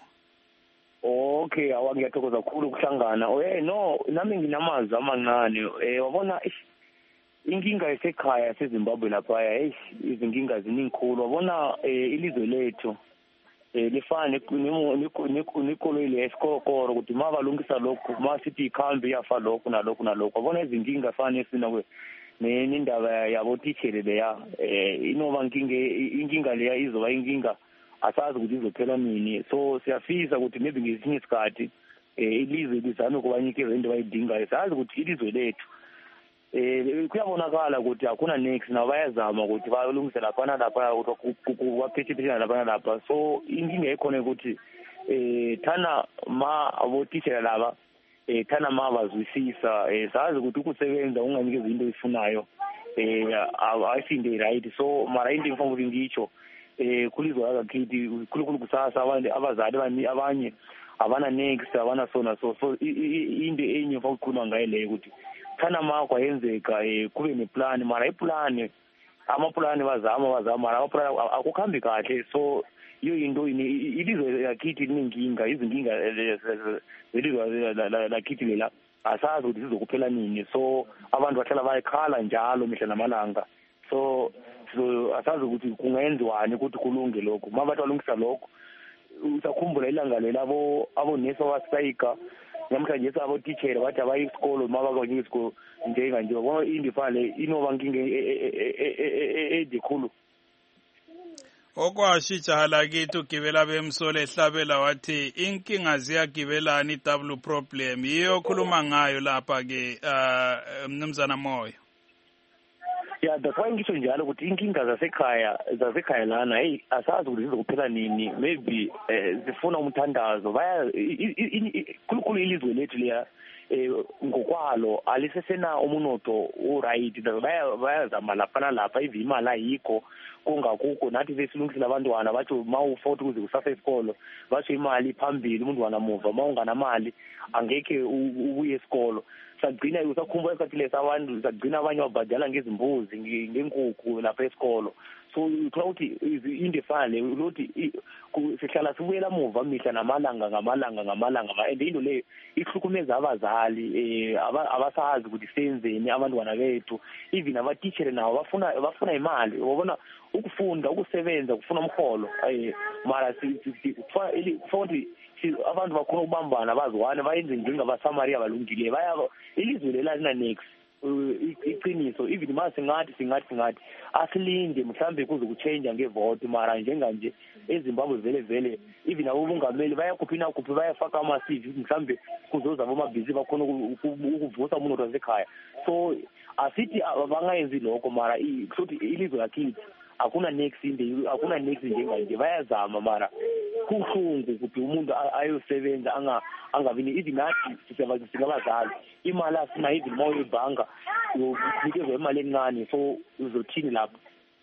Okay, ngiyathokoza kakhulu ukuhlangana. No, nami nginamazwi amancane. Wabona inkinga esekhaya seZimbabwe lapha izinkinga ziningikhulu. Wabona ilizwe lethu lifane nikolweni esikokoro ukuthi mabalungisa lokho masithi ikhambi yafa lokho nalokho nalokho. Wabona izinkinga fane sina nendaba yabo teacher leya inoba inkinga leya izoba inkinga asazi ukuthi izophela nini. So siyafisa ukuthi maybe ngesinye isikhathi ilizwe lizame ukubanikeza into bayidingayo. Sazi ukuthi ilizwe lethu kuyabonakala ukuthi akuna next nabo bayazama ukuthi balungise laphana lapha ukuthi kuwaphethethela laphana lapha. So inkinga ekhona ukuthi thana ma abotishela laba thana ma bazwisisa sazi ukuthi ukusebenza unganikeza into oyifunayo ayisinde right. So mara into ngifuna ukuthi ngitsho kulizwe lakakithi khulukhulu kusasa abazali abanye abana next abana sona. So into enye ngifuna ukukhuluma ngayo leyo ukuthi thana makho ayenzeka kube neplan mara iplan amaplan bazama mara amaplan akukhambi kahle. So iyo into ilizwe lakithi linenkinga izinkinga zelizwe lakithi lela asazi ukuthi sizokuphela nini. So abantu bahlala bayakhala njalo mihla namalanga. So asazi ukuthi kungenziwani ukuthi kulunge lokho. Mabathi balungisa lokho usakhumbula ilanga lelabo abonesi wasayika namhlanje abo teacher bathi abayi isikolo mabakwenye isikolo njenganje. Wabona indifale inoba nkinga edikhulu. Okwashitsha halakithi ugibela bemsolo ehlabela wathi inkinga ziyagibelana double problem. Yiyo khuluma ngayo lapha ke mnumzana Moyo. Yeah, that's why ngisho njalo ukuthi inkinga zasekhaya lana asazi ukuthi zizokuphela nini. Maybe zifuna umthandazo khulukhulu ilizwe lethu leya ngokwalo alisesena umunotho uright. Bayazama laphana lapha imali ayikho kungakukho nathi besilungisela abantwana bathi mawufota ukuze kusasa isikolo basho imali phambili umuntu wanamuva mawunganamali angeke ubuye esikolo. Sagcina usakhumbula isikhathi lesi abantu sagcina abanye babhadala ngezimbuzi ngenkukhu lapha esikolo. So uthola ukuthi indifale ukuthi sihlala sibuyela muva mihla ngamalanga and into leyo ihlukumeza abazali abasazi ukuthi senzeni abantwana bethu. Even abateacher nabo bafuna imali. Wabona ukufunda ukusebenza kufuna umholo mara futhi abantu bakhona ukubambana bazwane bayenze njengabaSamaria balungile ilizwe lelana next iqiniso. Even mase singathi asilinde mhlambe kuze kuchange ngevote mara njenganje eZimbabwe vele even abobungameli bayakhuphi bayafaka ama-CV mhlambe kuzoza bomabhizi bakhona ukuvusa umuntu wasekhaya. So asithi bangayenzi lokho mara futhi ilizwe lakithi akuna next njenganje bayazama mara kuhlungu ukuthi umuntu ayosebenza angabi even nathi singabazali imali asina even uma uyibhanga unikezwa imali encane. So uzothini lapho?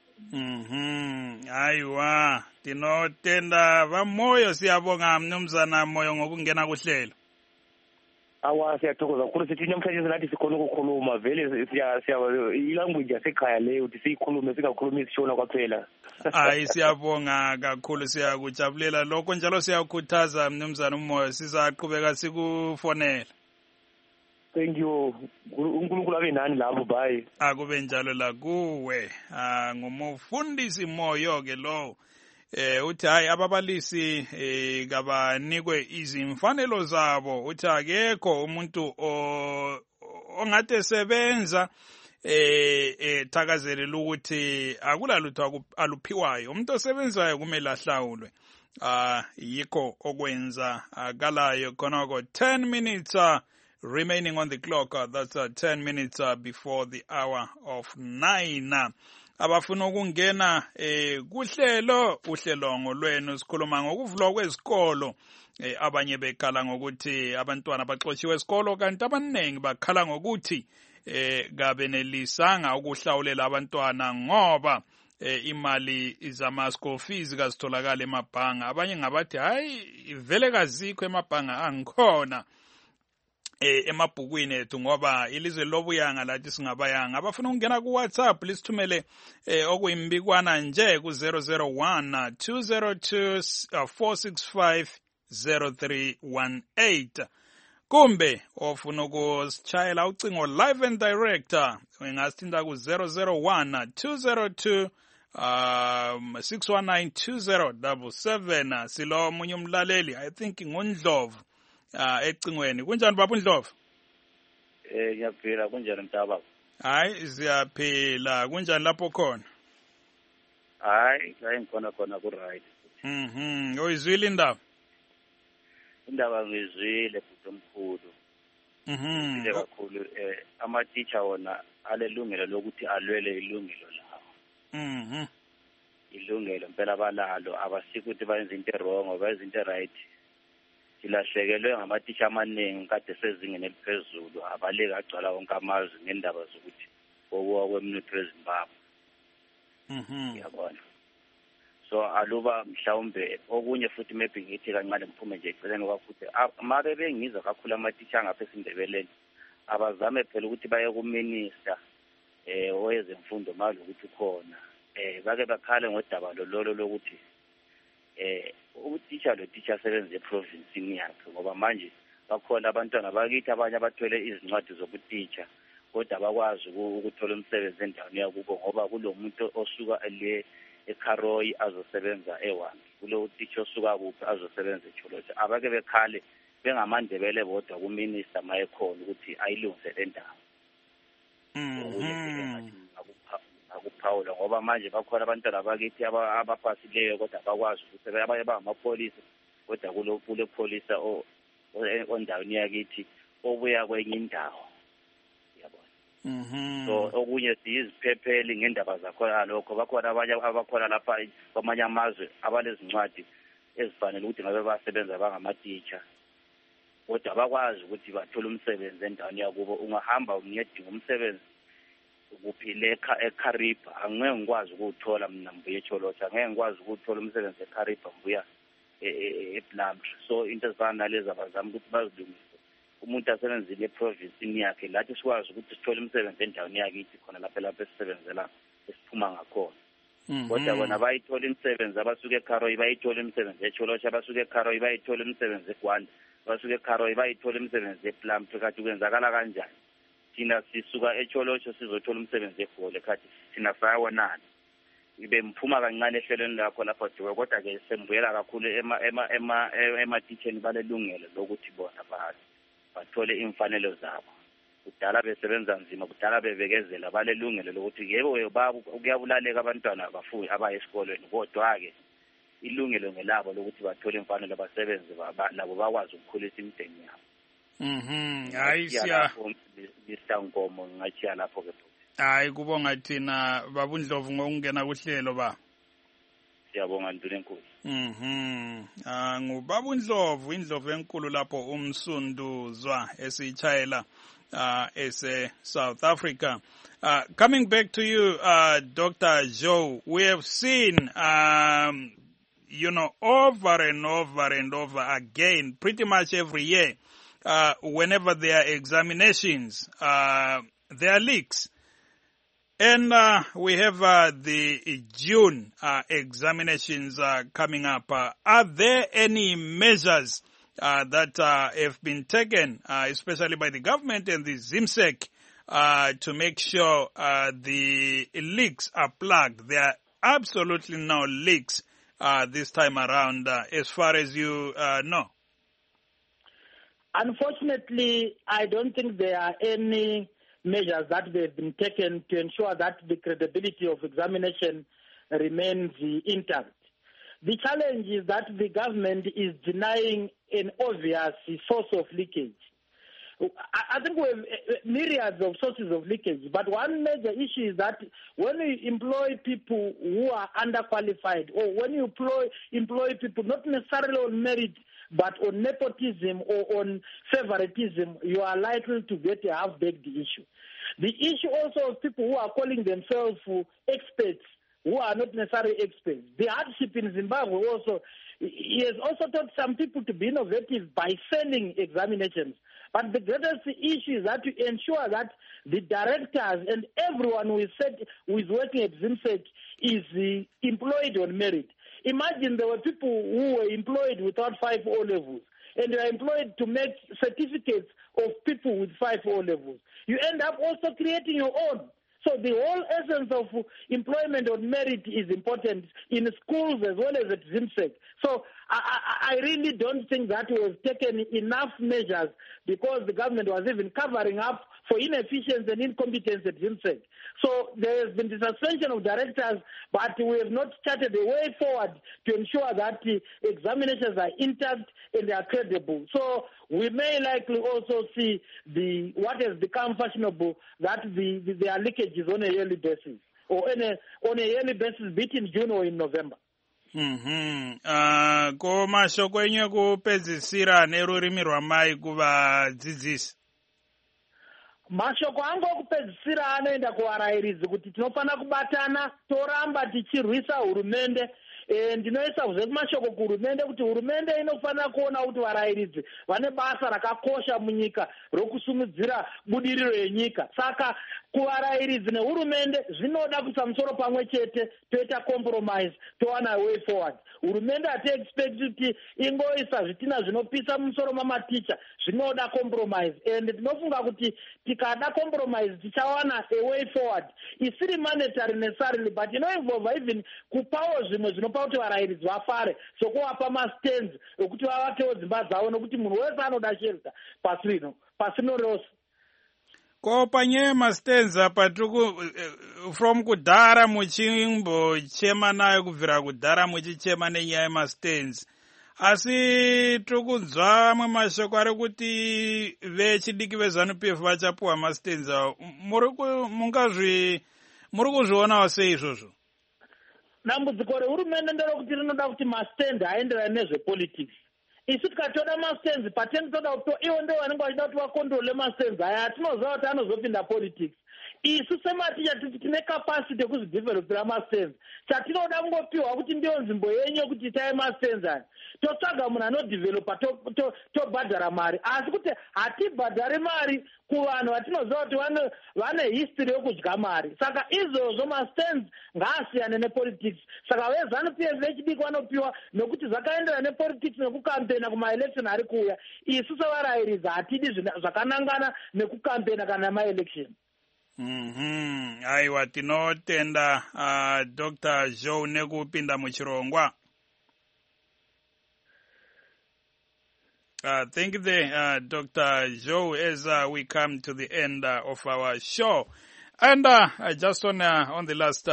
Ayiwa tinotenda vamoyo siyabonga mnumzana Moyo ngokungena kuhlelo. siyathokoza kakhulu sithi namhlanje nathi sikhona ukukhuluma vele ilanguage yasekhaya leyo ukuthi siyikhulume singakhulumi isishona kwaphela. Hayi siyabonga kakhulu siyakujabulela lokho njalo siyakhuthaza mnumzana uMoyo sizaqhubeka sikufonela. Thank you. uNkulunkulu abe nani lapho bye. Akube njalo la kuwe. Ngumfundisi Moyo ke lo. Uthi hayi ababalisi kabanikwe izimfanelo zabo uthi akekho umuntu ongathi sebenza thakazelela ukuthi akulalutho aluphiwayo umuntu osebenzayo kumele ahlawulwe yikho okwenza akalayo khonoko 10 minutes remaining on the clock. That's 10 minutes before the hour of 9. Abafuna ukungena uhlelo ngolwenu sikhuluma ngokuvulwa kwezikolo abanye bekhala ngokuthi abantwana baxotshiwe esikolo kanti abaningi bakhala ngokuthi kabenelisanga ukuhlawulela abantwana ngoba imali zama school fees kazitholakala emabhanga. Abanye ngabathi hayi vele kazikho emabhanga angikhona emabhukwini ethu ngoba ilizwe lobuyanga lathi singabayanga. Abafuna ukungena ku WhatsApp lisithumele okuyimbikwana nje ku 001 202 465 0318 kumbe ofuna ukusitshayela ucingo live and direct ungasithinta ku 001 202 6192077. Silo omunye umlaleli I think nguNdlovu ecingweni. Kunjani baba uNdlovu? Ngiyaphila. Kunjani mntaba? Hayi siyaphila. Kunjani lapho khona? Hayi ngikhona ku right. Uyizwile indaba? Indaba ngizwile futhi omkhulu. Ngizwile kakhulu. Ama-teacher wona alelungelo lokuthi alwele ilungelo lawo. Ilungelo impela balalo abasikho ukuthi bayenza into wrong bayenza into right. Silahlekelwe ngama-teacher amaningi kade sezingeni eliphezulu abaleke agcwala wonke amazwe ngendaba zokuthi okuwa kweminotho eZimbabwe. Yabona. So aluba mhlawumbe okunye futhi maybe ngithi kancane ngiphume nje eceleni kwafuthi mabe bengiza kakhulu ama-teacher ngapha eSindebeleni abazame phela ukuthi baye ku-minister owezemfundo malo ukuthi ukhona bake bakhale ngodaba lolo lokuthi utitsha lo teacher asebenza eprovinsini yakhe ngoba manje bakhona abantwana bakithi abanye abathwele izincwadi zobutitsha kodwa abakwazi ukuthola umsebenzi endaweni yakubo ngoba kulo muntu osuka le eKharoyi azosebenza eWangi kulo teacher osuka kuphi azosebenza eCholotsha abake bekhale bengamandebele bodwa kuminister mayekhona ukuthi ayilungise le ndawo. Akuphawula ngoba manje bakhona abantwana bakithi abapasileyo kodwa bakwazi ukuthi abanye bangamapolisa kodwa kule polisa ondaweni yakithi obuya kwenye indawo. Yabona. So okunye siyiziphepheli ngendaba zakhona lokho bakhona abanye abakhona lapha kwamanye amazwe abalezincwadi ezifanele ukuthi ngabe basebenza bangama-teacher kodwa bakwazi ukuthi bathole umsebenzi endaweni yakubo. Ungahamba ungiyedinga umsebenzi kuphile eKhariba angeke ngikwazi ukuthola mina mbuye eCholotsha angeke ngikwazi ukuthola umsebenzi eKhariba mbuya ePlumtree. So into ezifana nalezi abazama ukuthi bazilungise umuntu asebenzile eprovinsini yakhe lathi sikwazi ukuthi sithole umsebenzi endaweni yakithi khona lapha esisebenzela esiphuma ngakhona. Kodwa bona bayithola imisebenzi abasuke eKharoyi bayithola imisebenzi eCholotsha abasuke eKharoyi bayithola imisebenzi eGwanda abasuke eKharoyi bayithola imisebenzi ePlumtree. Kathi kwenzakala kanjani? Thina sisuka eCholotsha sizothola umsebenzi eGoli khathi thina sayawonana ibe mphuma kancane ehlelweni lakho lapha jiwe kodwa ke sembuyela kakhulu ema-teacheni balelungelo lokuthi bona bathole imfanelo zabo. Kudala besebenza nzima kudala bebekezela balelungelo lokuthi yebo kuyabulaleka abantwana abafundi abaya esikolweni kodwa-ke ilungelo ngelabo lokuthi bathole imfanelo basebenze labo bakwazi ukukhulisa imideni yabo. Hayi Nkomo ngachiya lapho ke. Hayi kubonga thina baba uNdlovu ngokungena kuhlelo ba. Siyabonga Nduna enkulu. Ngubaba uNdlovu indlovu enkulu lapho umsunduzwa esiyitshayela South Africa. Coming back to you, Dr. Joe, we have seen, over and over again, pretty much every year, whenever there are examinations, there are leaks. And we have the June examinations coming up. Are there any measures that have been taken, especially by the government and the ZIMSEC, to make sure the leaks are plugged? There are absolutely no leaks this time around, as far as you know. Unfortunately, I don't think there are any measures that have been taken to ensure that the credibility of examination remains intact. The challenge is that the government is denying an obvious source of leakage. I think we have myriads of sources of leakage, but one major issue is that when you employ people who are underqualified, or when you employ people not necessarily on merit, but on nepotism or on favoritism, you are likely to get a half-baked issue. The issue also of people who are calling themselves experts, who are not necessarily experts. The hardship in Zimbabwe also, he has also taught some people to be innovative by selling examinations. But the greatest issue is that to ensure that the directors and everyone who is working at ZIMSEC is employed on merit. Imagine there were people who were employed without 5 O-levels, and they are employed to make certificates of people with 5 O-levels. You end up also creating your own. So the whole essence of employment on merit is important in schools as well as at ZIMSEC. So I really don't think that we have taken enough measures, because the government was even covering up for inefficiency and incompetence at ZIMSEC. So there has been the suspension of directors, but we have not charted a way forward to ensure that the examinations are intact and they are credible. So we may likely also see what has become fashionable, that there are leakages on a yearly basis, or on a yearly basis, be it in June or in November. Ko mashoko enyu ekupedzisira nerurimi rwamai kuvadzidzisi. Mashoko angu okupedzisira anoenda kuvarairidzi kuti tinofanira kubatana toramba tichirwisa hurumende. Ndinoisa kuze kumashoko kuhurumende kuti hurumende inofanira kuona kuti varairidzi vane basa rakakosha munyika rokusimudzira budiriro yenyika. Saka kuvarairidzi nehurumende zvinoda kuisa musoro pamwe chete, toita compromise, towana way forward. Hurumende hatiexpect kuti ingoisa zvitina zvinopisa musoro mamaticha, zvinoda compromise. And tinofunga kuti tikada compromise tichawana a way forward. Isiri monetary necessarily, but involve even kupawo zvimwe zvinopa kuti varairidzi vafare, sokuvapa mastands ekuti vavakewo dzimba dzavo, nokuti munhu wese anoda shelter pasi rose. Ko panyaya mastands apa from kudhara muchimbochema nayo, kubvira kudhara muchichema nenyaya yemastands, asi tirikunzwa amwe mashoko ari kuti vechidiki veZANU-PF vachapuwa mastands avo. Muri kuzvionawo sei izvozvo? Dambudziko rehurumende nderokuti rinoda kuti mastand aenderane nezvepolitics. Isu tikatoda mastands patengi toda kupiwa, ivo ndo vanenge vachida kuti vakondrole mastands aya, atinoziva kuti anozopinda politics. Isu sematicha tine capacity yekuzvidevelopera mastands. Chatinoda kungopiwa kuti ndiyo nzvimbo yenyu kuti itai mastands aya. Totsvaga munhu anodevelopa tobhadhara mari, asi kuti hatibhadhari mari kuvanhu vatinoziva kuti vane history yokudya mari. Saka izvozvo mastands ngaasiyane nepolitics. Saka veZANU-PF vechidiki vanopiwa nokuti zvakaenderana nepolitics nekukampena kumaelection ari kuuya. Isu sevarairidzi hatidi zvakanangana nekukampena kana maelection. Aiwa, tinotenda Dr. Joe nekupinda muchirongwa. Thank you there, Dr. Joe, as we come to the end of our show. And just on the last,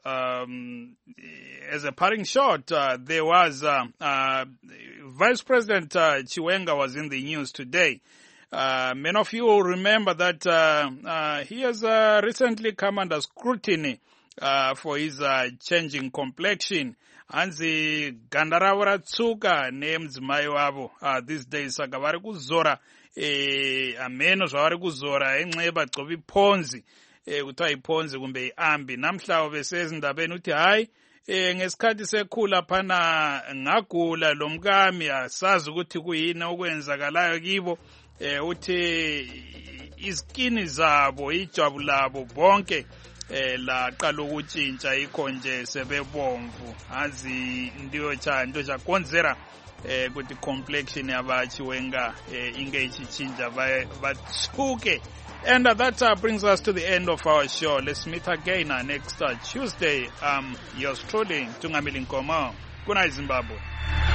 as a parting shot, there was Vice President Chiwenga was in the news today. Many of you will remember that he has recently come under scrutiny for his changing complexion. Hanzi ganda ravo ratsuka nemudzimai wavo these days, saka vari kuzora ameno zvavari kuzora enxeba gcovi ponzi kuti aiponzi kumbe iambi. Namhlanje besezi ndabeni uthi hayi ngesikhathi sekhula phana ngagula lo mkami, asazi ukuthi kuyini okwenzakalayo kibo, uthi iskini zabo ijwabu labo bonke laqala ukutshintsha ikho nje sebebomvu azi nto chakonzera kuti complexion yabachi wenga inge ichichinja batsuke. And that brings us to the end of our show. Let's meet again next Tuesday. Yours truly, Tungamili Nkomo. Good night, Zimbabwe.